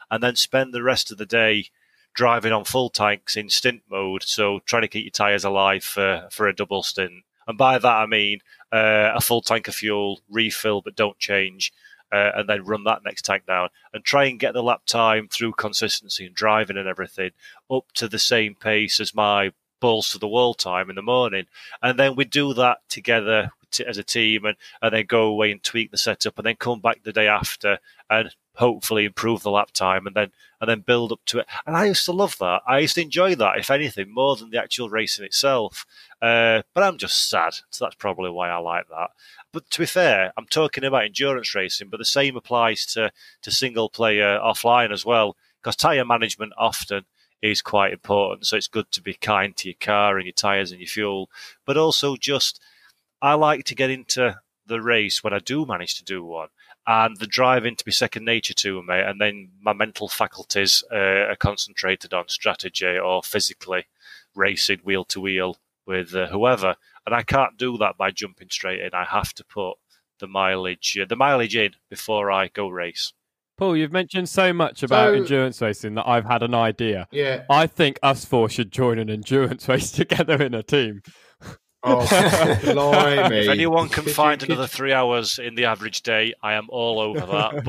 and then spend the rest of the day driving on full tanks in stint mode, so trying to keep your tyres alive for a double stint. And by that I mean a full tank of fuel, refill but don't change, and then run that next tank down and try and get the lap time through consistency and driving and everything up to the same pace as my balls to the wall time in the morning. And then we do that together as a team, and then go away and tweak the setup, and then come back the day after and hopefully improve the lap time, and then build up to it. And I used to love that. I used to enjoy that, if anything, more than the actual racing itself. But I'm just sad, so that's probably why I like that. But to be fair, I'm talking about endurance racing, but the same applies to single player offline as well, because tyre management often is quite important. So it's good to be kind to your car and your tyres and your fuel, but also just, I like to get into the race when I do manage to do one, and the driving to be second nature to me, and then my mental faculties are concentrated on strategy or physically racing wheel to wheel with whoever. And I can't do that by jumping straight in. I have to put the mileage in before I go race. Paul, you've mentioned so much about endurance racing that I've had an idea. Yeah. I think us four should join an endurance race together in a team. Oh, blimey. If anyone can find another 3 hours in the average day, I am all over that.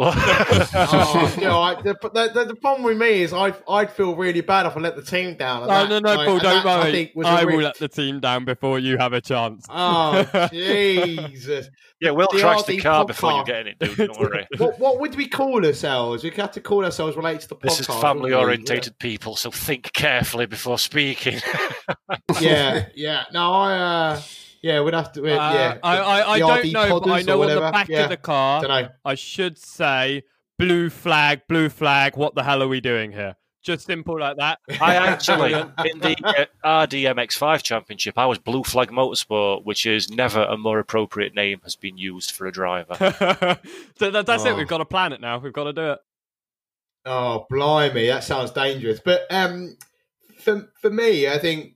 The problem with me is I'd feel really bad if I let the team down. No, Paul, don't worry. I will let the team down before you have a chance. Oh, Jesus. Yeah, we'll crash the car before you get in it, dude. Don't worry. What would we call ourselves? We have to call ourselves related to the podcast. This is family-orientated people, so think carefully before speaking. Yeah. No, we'd have to. I don't know, but I know on the back of the car, Dunno. I should say blue flag. What the hell are we doing here? Just simple like that. I actually, in the RDMX5 Championship, I was Blue Flag Motorsport, which is never a more appropriate name has been used for a driver. So that's it. We've got to plan it now. We've got to do it. Oh, blimey, that sounds dangerous. But for me, I think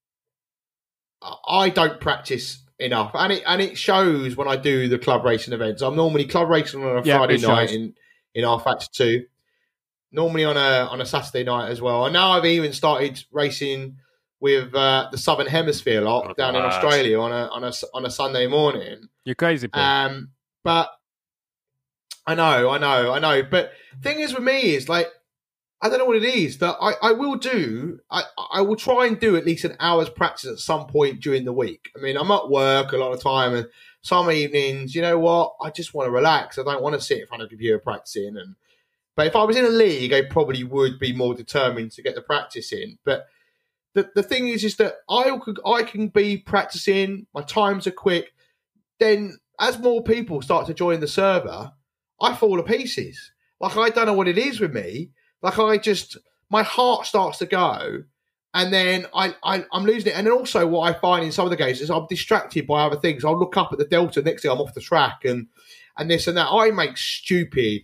I don't practice enough, and it shows when I do the club racing events. I'm normally club racing on a Friday night in our Factor 2. Normally on a Saturday night as well. And now I've even started racing with the Southern Hemisphere lot down in Australia on a Sunday morning. You're crazy, Paul. But I know. But thing is with me is like, I don't know what it is that I will try and do at least an hour's practice at some point during the week. I mean, I'm at work a lot of time, and some evenings, you know what, I just want to relax. I don't want to sit in front of a computer practicing. But if I was in a league, I probably would be more determined to get the practice in. But the thing is that I can be practicing, my times are quick. Then as more people start to join the server, I fall to pieces. Like, I don't know what it is with me. Like, my heart starts to go, and then I'm losing it. And then also what I find in some of the games is I'm distracted by other things. I'll look up at the delta, next thing I'm off the track, and this and that. I make stupid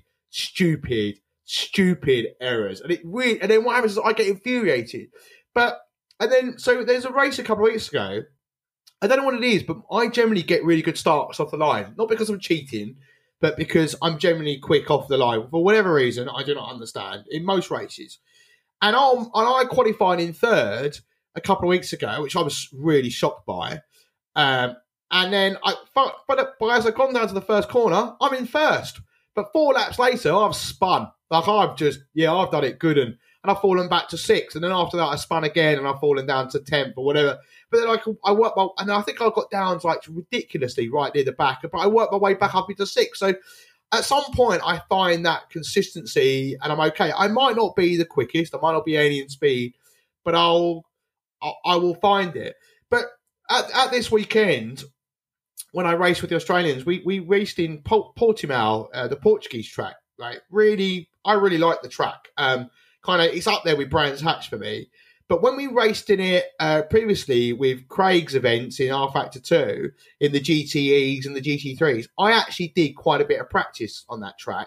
errors, and then what happens is I get infuriated. So there's a race a couple of weeks ago. I don't know what it is, but I generally get really good starts off the line, not because I'm cheating, but because I'm generally quick off the line for whatever reason I do not understand in most races. And I qualified in third a couple of weeks ago, which I was really shocked by. And then but as I've gone down to the first corner, I'm in first. But 4 laps later, I've spun. Like, I've done it good, and I've fallen back to 6th. And then after that, I spun again, and I've fallen down to 10th or whatever. But then I worked and I think I got down to like ridiculously right near the back. But I worked my way back up into 6th. So at some point, I find that consistency, and I'm okay. I might not be the quickest, I might not be alien speed, but I will find it. But at this weekend, when I raced with the Australians, we raced in Portimao, the Portuguese track. Like, I really like the track. It's up there with Brands Hatch for me. But when we raced in it previously with Craig's events in R Factor 2, in the GTEs and the GT3s, I actually did quite a bit of practice on that track.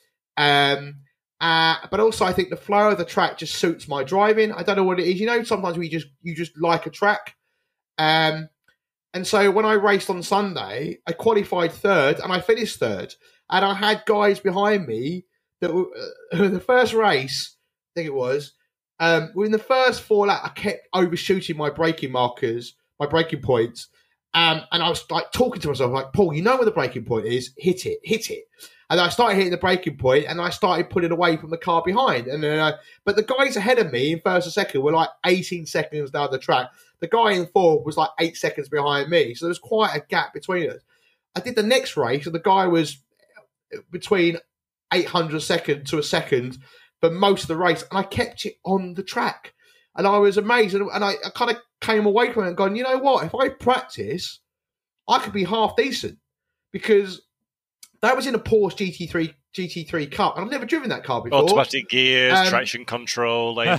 But also I think the flow of the track just suits my driving. I don't know what it is. You know, sometimes you just like a track. And so when I raced on Sunday, I qualified third and I finished third. And I had guys behind me that the first race, I think it was, in the first 4 laps, I kept overshooting my braking markers, my braking points. And I was like talking to myself, like, Paul, you know where the braking point is? Hit it. And I started hitting the braking point, and I started pulling away from the car behind. And then, but the guys ahead of me in first and second were like 18 seconds down the track. The guy in fourth was like 8 seconds behind me. So there was quite a gap between us. I did the next race, and the guy was between 800 seconds to a second for most of the race, and I kept it on the track. And I was amazed, and I kind of came away from it and gone, you know what? If I practice, I could be half decent, because that was in a Porsche GT3 Cup, and I've never driven that car before. Automatic gears, traction control, ABS.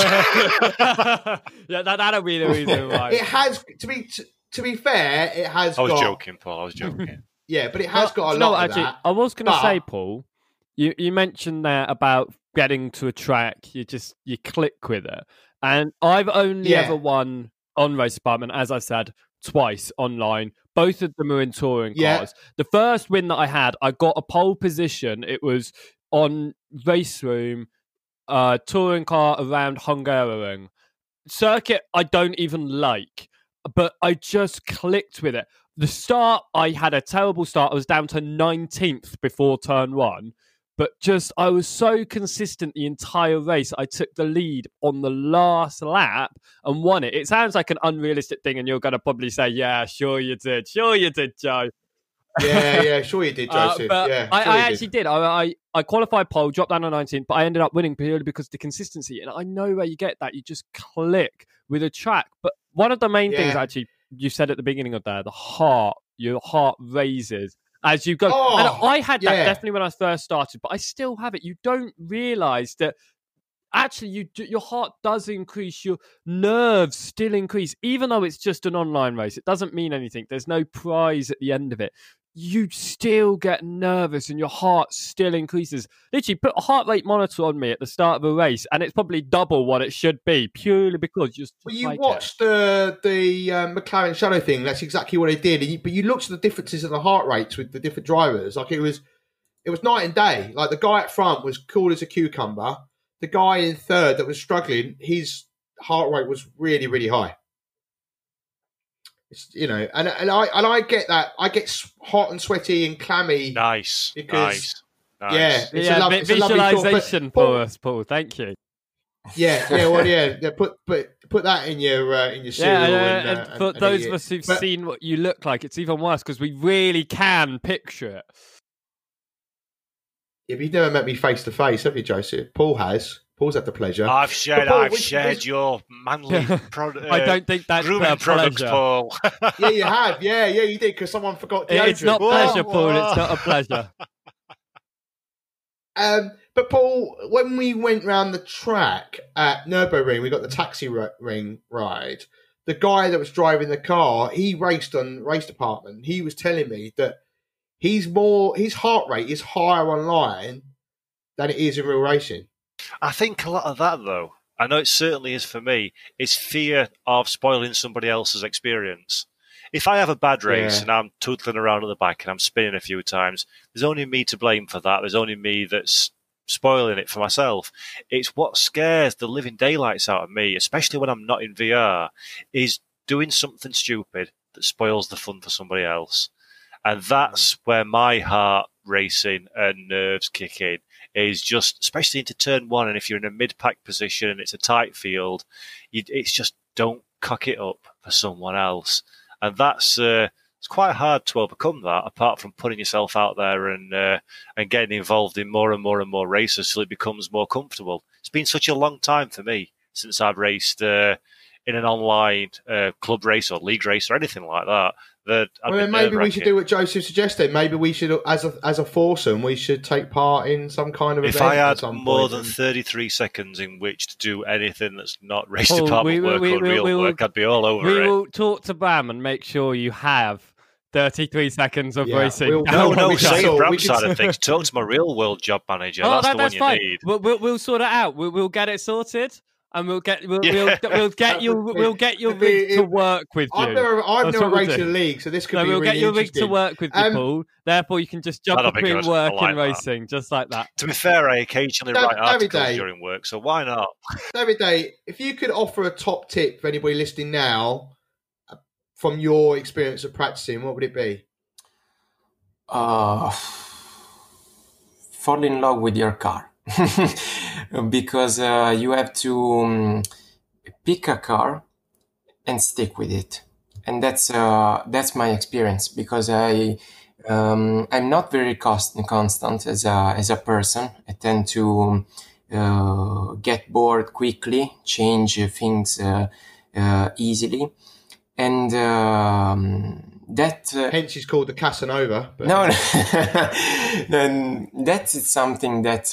Yeah, that'll be the reason why. It has, to be fair, it has. I was joking, Paul. I was joking. Yeah, but it has got a lot of that. I was going to say, Paul, you mentioned there about getting to a track, you click with it, and I've only ever won on Race Department, as I said, twice online. Both of them are in touring cars. The first win that I had, I got a pole position. It was on Race Room, touring car around Hungaroring. Circuit I don't even like, but I just clicked with it. The start, I had a terrible start. I was down to 19th before turn 1. But I was so consistent the entire race. I took the lead on the last lap and won it. It sounds like an unrealistic thing, and you're going to probably say, yeah, sure you did. Sure you did, Joe. Yeah, sure you did, Joseph. But yeah, I actually did. I qualified pole, dropped down to 19th, but I ended up winning purely because of the consistency. And I know where you get that. You just click with a track. But one of the main things, actually, you said at the beginning of there, your heart raises as you go. And I had that definitely when I first started, but I still have it. You don't realise that actually your heart does increase, your nerves still increase, even though it's just an online race. It doesn't mean anything. There's no prize at the end of it. You still get nervous and your heart still increases. Literally, put a heart rate monitor on me at the start of a race, and it's probably double what it should be, purely because you watched the McLaren Shadow thing. That's exactly what it did. But you looked at the differences in the heart rates with the different drivers. Like it was night and day. Like the guy up front was cool as a cucumber. The guy in third that was struggling, his heart rate was really, really high. And I get that. I get hot and sweaty and clammy. Nice. Because, nice. Yeah, it's a visualization for us, Paul. Thank you. Yeah. Put that in your cereal. And for those of us who've seen what you look like, it's even worse because we really can picture it. Yeah, you've never met me face to face, have you, Joseph? Paul has. Paul's had the pleasure. I've shared your manly product. I don't think that's grooming products, Paul. Yeah, you have. Yeah, you did, because someone forgot deodorant. It's not pleasure, Paul. It's not a pleasure. But Paul, when we went round the track at Nürburgring, we got the taxi ring ride. The guy that was driving the car, he raced on Race Department. He was telling me that his heart rate is higher online than it is in real racing. I think a lot of that, though, I know it certainly is for me, is fear of spoiling somebody else's experience. If I have a bad race and I'm tootling around at the back and I'm spinning a few times, there's only me to blame for that. There's only me that's spoiling it for myself. It's what scares the living daylights out of me, especially when I'm not in VR, is doing something stupid that spoils the fun for somebody else. And that's where my heart racing and nerves kick in, is just, especially into turn 1, and if you're in a mid-pack position and it's a tight field, it's just don't cock it up for someone else. And that's it's quite hard to overcome that, apart from putting yourself out there and getting involved in more and more and more races till it becomes more comfortable. It's been such a long time for me since I've raced in an online club race or league race or anything like that. Maybe we should do what Joseph suggested. Maybe we should, as a foursome, we should take part in some kind of event. If I had more than 33 seconds in which to do anything that's not race department work or real work, I'd be all over it. We will talk to Bram and make sure you have 33 seconds of racing. Save Bram's side of things. Talk to my real world job manager. That's the one you need. We'll sort it out. We'll get it sorted. and we'll get your rig It- to work with you. I've never That's what we'll raced do. a league, so this could So be we'll really get your rig interesting. to work with you, Paul. Therefore, you can just jump That'll be between good. work I like and that. racing, just like that. To be fair, I occasionally David write articles Day. during work, so why not? David Day, if you could offer a top tip for anybody listening now from your experience of practicing, what would it be? Fall in love with your car. Because you have to pick a car and stick with it. And that's my experience, because I'm not very constant as a person. I tend to get bored quickly, change things easily, and that Hence, it's called the Casanova. But... no, then that is something that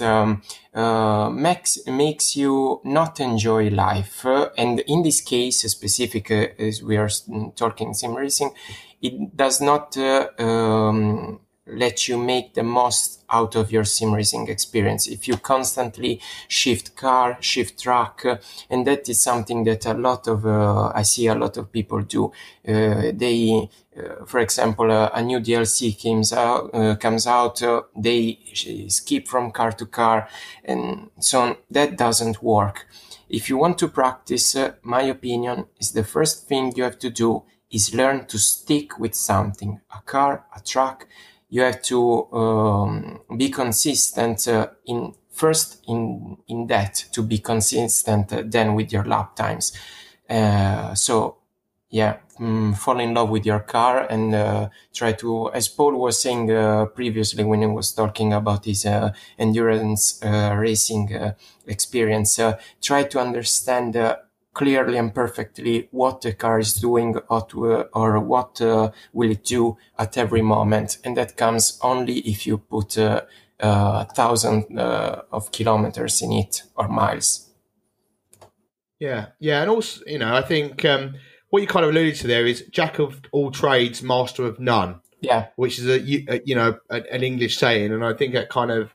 makes you not enjoy life. And in this case, specific as we are talking sim racing, it does not let you make the most out of your sim racing experience if you constantly shift car, shift track, and that is something that I see a lot of people do. They for example, a new DLC comes out, they skip from car to car, and so on. That doesn't work. If you want to practice, my opinion is the first thing you have to do is learn to stick with something, a car, a track. You have to be consistent in that, to be consistent then with your lap times. Fall in love with your car and try to, as Paul was saying previously when he was talking about his endurance racing experience, try to understand clearly and perfectly what the car is doing or what will it do at every moment. And that comes only if you put 1,000 of kilometers in it, or miles. Yeah. And also, I think what you kind of alluded to there is jack of all trades, master of none. Yeah, which is an English saying, and I think that kind of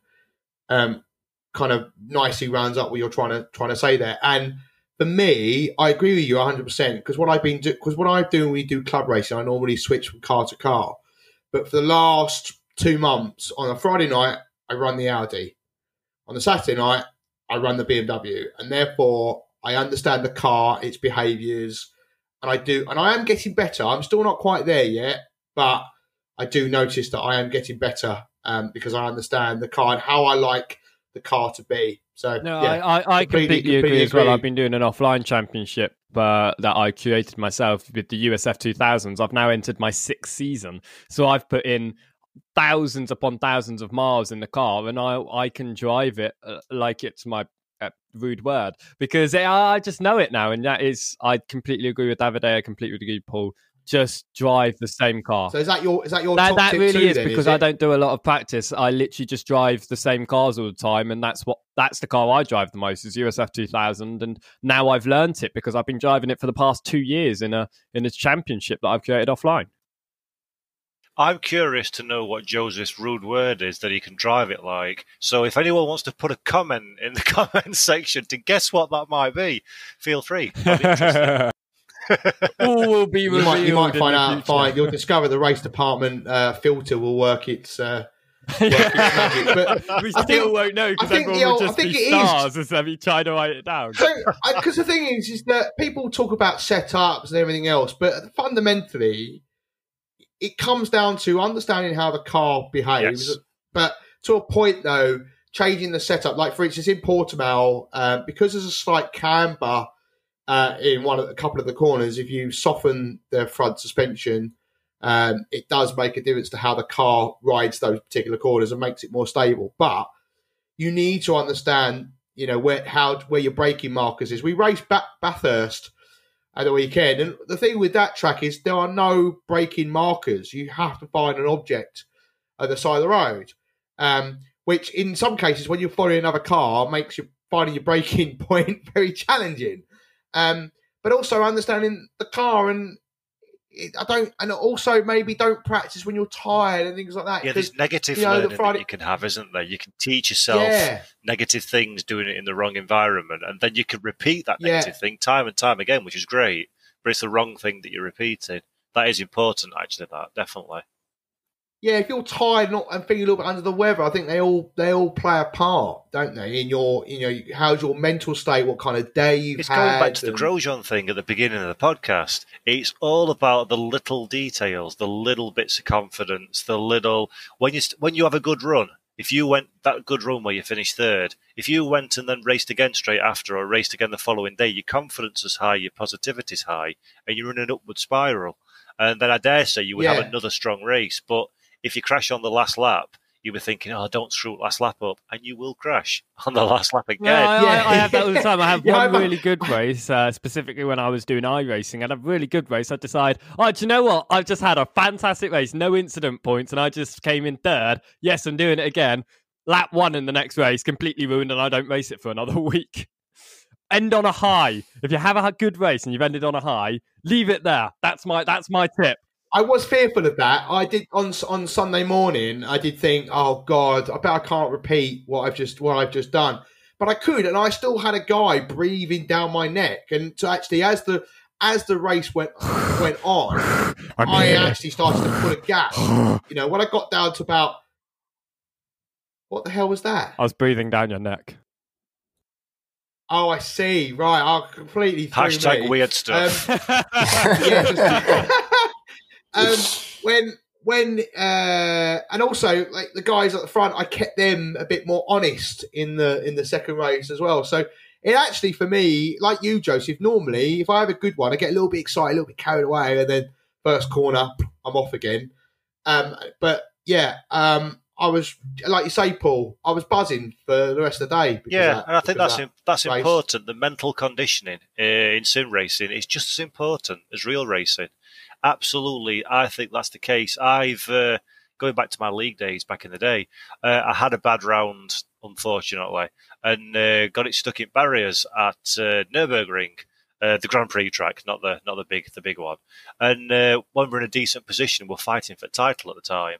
nicely rounds up what you're trying to say there. And for me, I agree with you 100%, because what I do when we do club racing, I normally switch from car to car. But for the last 2 months, on a Friday night, I run the Audi. On the Saturday night, I run the BMW, and therefore I understand the car, its behaviours, and I am getting better. I'm still not quite there yet, but I do notice that I am getting better because I understand the car and how I like the car to be. So no, yeah, I completely agree as well. I've been doing an offline championship that I created myself with the USF 2000s. I've now entered my 6th season, so I've put in thousands upon thousands of miles in the car, and I can drive it like it's my rude word, because I just know it now. And that is, I completely agree with Davide. I completely agree with Paul. Just drive the same car. So is that your top that tip really too, is then, because is I don't do a lot of practice. I literally just drive the same cars all the time, and that's the car I drive the most, is USF 2000. And now I've learnt it because I've been driving it for the past 2 years in a championship that I've created offline. I'm curious to know what Joseph's rude word is that he can drive it like. So if anyone wants to put a comment in the comment section to guess what that might be, feel free. I'd be interested. All will be revealed. You might find out. Future. You'll discover the race department filter will work its magic. But we still won't know, because everyone will just be stars as they try to write it down. So, because the thing is that people talk about setups and everything else, but fundamentally, it comes down to understanding how the car behaves. Yes. But to a point, though, changing the setup, like for instance in Portimao, because there's a slight camber in a couple of the corners, if you soften the front suspension, it does make a difference to how the car rides those particular corners and makes it more stable. But you need to understand, where your braking markers is. We raced Bathurst at the weekend, and the thing with that track is there are no braking markers. You have to find an object at the side of the road, which in some cases, when you're following another car, makes you finding your braking point very challenging. But also understanding the car, and I don't, and also maybe don't practice when you're tired and things like that. Yeah, there's negative you know, learning that you can have, isn't there? You can teach yourself negative things doing it in the wrong environment, and then you can repeat that negative thing time and time again, which is great. But it's the wrong thing that you're repeating. That is important, actually. That definitely. Yeah, if you're tired and feeling a little bit under the weather, I think they all play a part, don't they? In your, how's your mental state? What kind of day you've had? It's going back to the Grosjean thing at the beginning of the podcast. It's all about the little details, the little bits of confidence, the little when you have a good run. If you went that good run where you finished third, if you went and then raced again straight after, or raced again the following day, your confidence is high, your positivity is high, and you're in an upward spiral. And then I dare say you would have another strong race, but if you crash on the last lap, you'll be thinking, don't screw last lap up, and you will crash on the last lap again. I have that all the time. I have one really good race, specifically when I was doing iRacing. I'd have a really good race. I'd decide, do you know what? I've just had a fantastic race, no incident points, and I just came in third. Yes, I'm doing it again. Lap 1 in the next race, completely ruined, and I don't race it for another week. End on a high. If you have a good race and you've ended on a high, leave it there. That's my tip. I was fearful of that. I did on Sunday morning. I did think, "Oh God, I bet I can't repeat what I've just done." But I could, and I still had a guy breathing down my neck. And so actually, as the race went on, I actually started to pull a gap. When I got down to about, what the hell was that? I was breathing down your neck. Oh, I see. Right, I completely threw # weird stuff. And also like the guys at the front, I kept them a bit more honest in the second race as well. So it actually, for me, like you, Joseph, normally if I have a good one, I get a little bit excited, a little bit carried away, and then first corner, I'm off again. I was, like you say, Paul, I was buzzing for the rest of the day. And I think that's important. The mental conditioning in sim racing is just as important as real racing. Absolutely, I think that's the case. I've going back to my league days back in the day, I had a bad round, unfortunately, and got it stuck in barriers at Nürburgring, the Grand Prix track, not the big one. And when we're in a decent position, we're fighting for title at the time,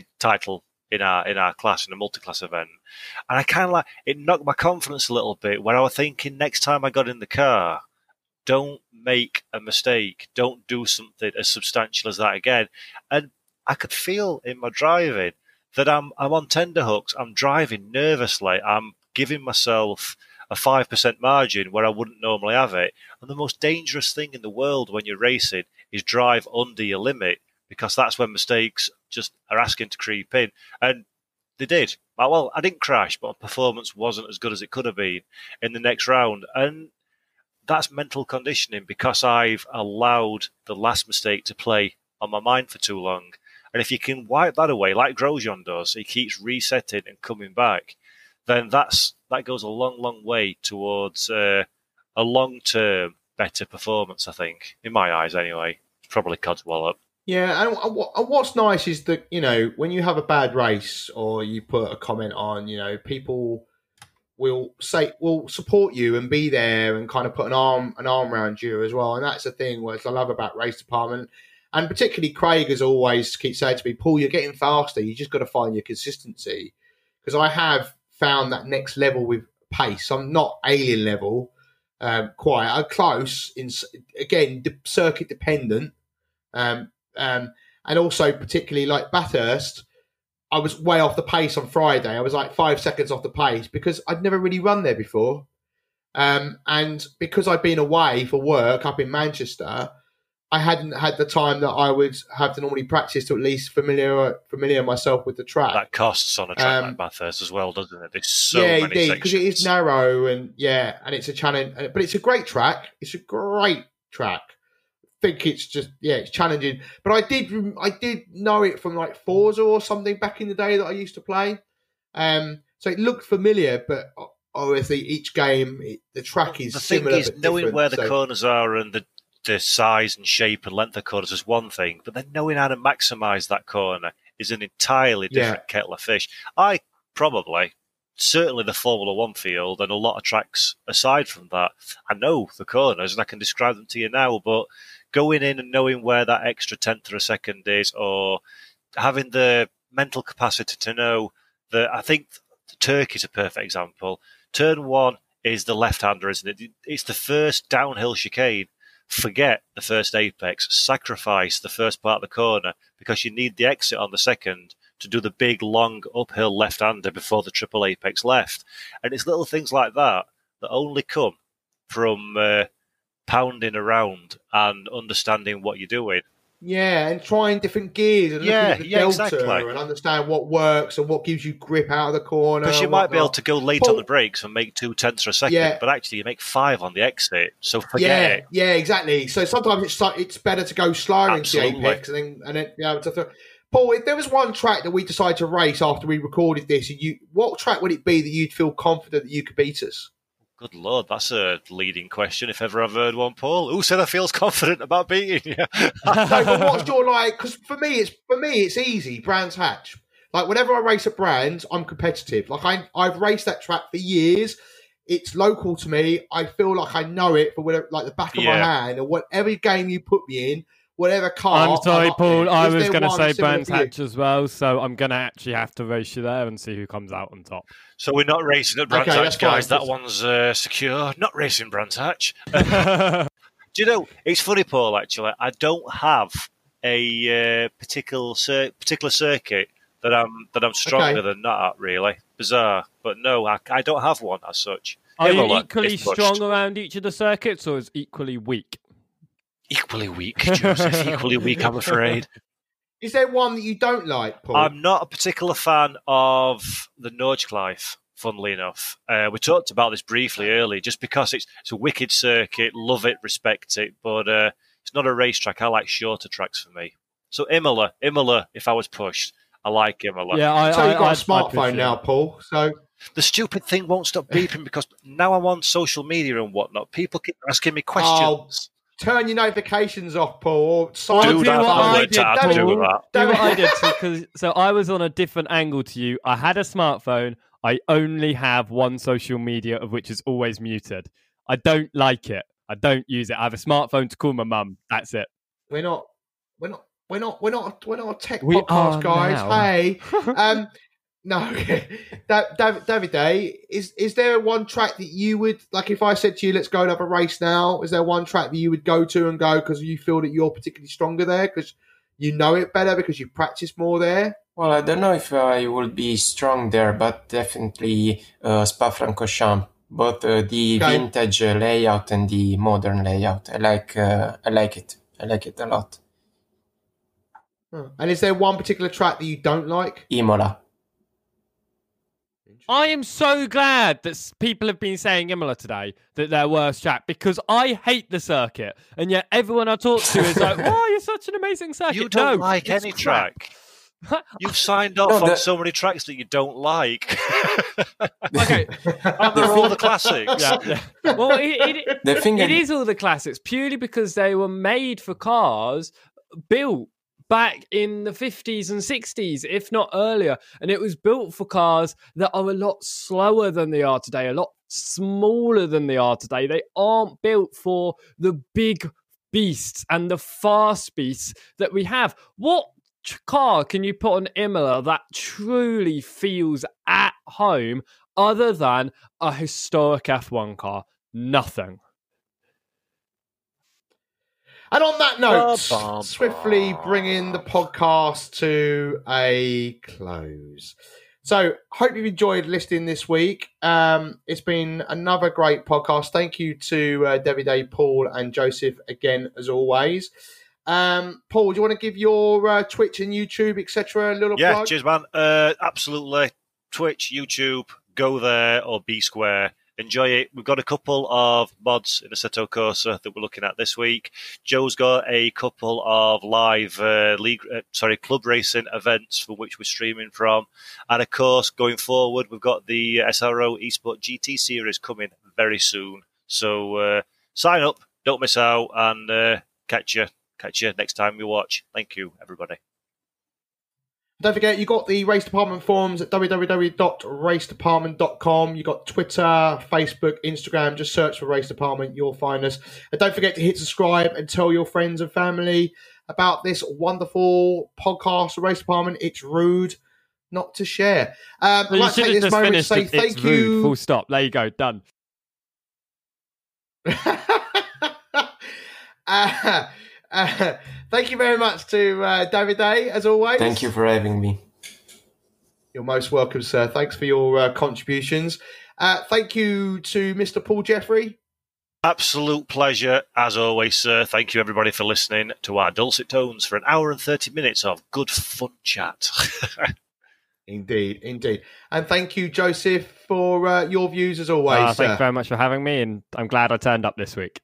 in our class, in a multi-class event. And I kind of it knocked my confidence a little bit when I was thinking next time I got in the car, don't make a mistake. Don't do something as substantial as that again. And I could feel in my driving that I'm on tenterhooks. I'm driving nervously. I'm giving myself a 5% margin where I wouldn't normally have it. And the most dangerous thing in the world when you're racing is drive under your limit, because that's when mistakes just are asking to creep in. And they did. Well, I didn't crash, but my performance wasn't as good as it could have been in the next round. And that's mental conditioning, because I've allowed the last mistake to play on my mind for too long. And if you can wipe that away, like Grosjean does, he keeps resetting and coming back, then that goes a long, long way towards a long-term better performance, I think, in my eyes anyway. It's probably Codswallop. Yeah, and what's nice is that, when you have a bad race or you put a comment on, people will support you and be there and kind of put an arm around you as well. And that's the thing what I love about race department. And particularly Craig has always keep saying to me, Paul, you're getting faster. You just got to find your consistency. Because I have found that next level with pace. I'm not alien level, quite. I'm close, again, circuit dependent. And also particularly like Bathurst, I was way off the pace on Friday. I was like 5 seconds off the pace because I'd never really run there before. And because I'd been away for work up in Manchester, I hadn't had the time that I would have to normally practice to at least familiar myself with the track. That costs on a track like Bathurst as well, doesn't it? There's so many sections. Because it is narrow and it's a challenge. But it's a great track. It's a great track. I think it's just it's challenging. But I did know it from like Forza or something back in the day that I used to play. So it looked familiar, but obviously each game the track is similar. The thing is, knowing where the corners are and the size and shape and length of corners is one thing, but then knowing how to maximise that corner is an entirely different kettle of fish. Certainly the Formula One field and a lot of tracks aside from that, I know the corners and I can describe them to you now, but going in and knowing where that extra tenth of a second is, or having the mental capacity to know that. I think Turkey's a perfect example. Turn 1 is the left-hander, isn't it? It's the first downhill chicane. Forget the first apex. Sacrifice the first part of the corner because you need the exit on the second to do the big, long, uphill left-hander before the triple apex left. And it's little things like that that only come from pounding around and understanding what you're doing. Yeah, and trying different gears and looking at the delta exactly. and understand what works and what gives you grip out of the corner. Because you might be able to go late on the brakes and make 0.2 a second, but actually you make 5 on the exit, so forget it. Yeah, exactly. So sometimes it's better to go slower into the apex and then be able to. Paul, if there was one track that we decided to race after we recorded this, what track would it be that you'd feel confident that you could beat us? Good Lord, that's a leading question if ever I've heard one, Paul. Who said I feels confident about beating you? No, but what's your because for me it's easy, Brands Hatch. Like whenever I race at Brands, I'm competitive. Like I've raced that track for years. It's local to me. I feel like I know it for whatever, like the back of my hand, or whatever game you put me in. Whatever car. I'm sorry, Paul. I was going to say Brands Hatch as well, so I'm going to actually have to race you there and see who comes out on top. So we're not racing at Brands Hatch, guys. That one's secure. Not racing Brands Hatch. Do you know, it's funny, Paul, actually. I don't have a particular circuit that I'm stronger than that at, really. Bizarre. But no, I don't have one as such. Are you equally strong around each of the circuits, or is equally weak? Equally weak, Joseph. Equally weak, I'm afraid. Is there one that you don't like, Paul? I'm not a particular fan of the Nordschleife, funnily enough. We talked about this briefly earlier, just because it's a wicked circuit, love it, respect it, but it's not a racetrack. I like shorter tracks for me. So Imola, if I was pushed, I like Imola. Yeah, so you've got a smartphone now, Paul, so... The stupid thing won't stop beeping because now I'm on social media and whatnot. People keep asking me questions. Turn your notifications off, Paul. Do what I did. So I was on a different angle to you. I had a smartphone. I only have one social media, of which is always muted. I don't like it. I don't use it. I have a smartphone to call my mum. That's it. We're not a tech podcast, guys. Now. Hey, no, David Day, is there one track that you would, like if I said to you, let's go and have a race now, is there one track that you would go to and go because you feel that you're particularly stronger there, because you know it better, because you've practiced more there? Well, I don't know if I will be strong there, but definitely Spa-Francorchamps, both the vintage layout and the modern layout. I like it. I like it a lot. And is there one particular track that you don't like? Imola. I am so glad that people have been saying Imola today, that their worst track, because I hate the circuit. And yet everyone I talk to is like, oh, you're such an amazing circuit. You don't like any track. You've signed off on so many tracks that you don't like. Okay. They're all the classics. Yeah. Well, it is all the classics, purely because they were made for cars built back in the 50s and 60s, if not earlier. And it was built for cars that are a lot slower than they are today, a lot smaller than they are today. They aren't built for the big beasts and the fast beasts that we have. What car can you put on Imola that truly feels at home other than a historic F1 car? Nothing. And on that note, swiftly bringing the podcast to a close. So, hope you've enjoyed listening this week. It's been another great podcast. Thank you to David A, Paul, and Joseph again, as always. Paul, do you want to give your Twitch and YouTube, etc., a little plug? Yeah, cheers, man. Absolutely. Twitch, YouTube, go there or B Square. Enjoy it. We've got a couple of mods in Assetto Corsa that we're looking at this week. Joe's got a couple of live club racing events for which we're streaming from. And of course, going forward, we've got the SRO Esport GT series coming very soon. So sign up, don't miss out, and catch you next time you watch. Thank you, everybody. Don't forget, you got the Race Department forums at www.racedepartment.com. You got Twitter, Facebook, Instagram. Just search for Race Department. You'll find us. And don't forget to hit subscribe and tell your friends and family about this wonderful podcast, Race Department. It's rude not to share. I'd like to take this moment to say thank you. Full stop. There you go. Done. Thank you very much to Davide, as always. Thank you for having me. You're most welcome, sir. Thanks for your contributions. Thank you to Mr. Paul Jeffrey. Absolute pleasure, as always, sir. Thank you, everybody, for listening to our dulcet tones for an hour and 30 minutes of good fun chat. Indeed. And thank you, Joseph, for your views, as always. Thank you very much for having me, and I'm glad I turned up this week.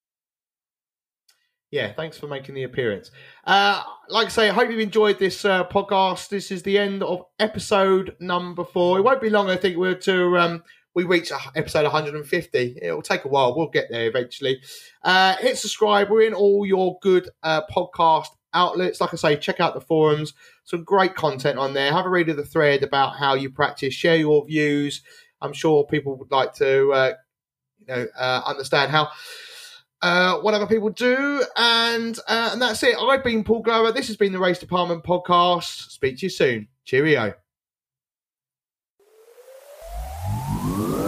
Yeah, thanks for making the appearance. Like I say, I hope you've enjoyed this podcast. This is the end of episode number 4. It won't be long, I think, we reach episode 150. It'll take a while. We'll get there eventually. Hit subscribe. We're in all your good podcast outlets. Like I say, check out the forums. Some great content on there. Have a read of the thread about how you practice. Share your views. I'm sure people would like to understand how what other people do. And that's it. I've been Paul Glover. This has been the Race Department podcast. Speak to you soon. Cheerio.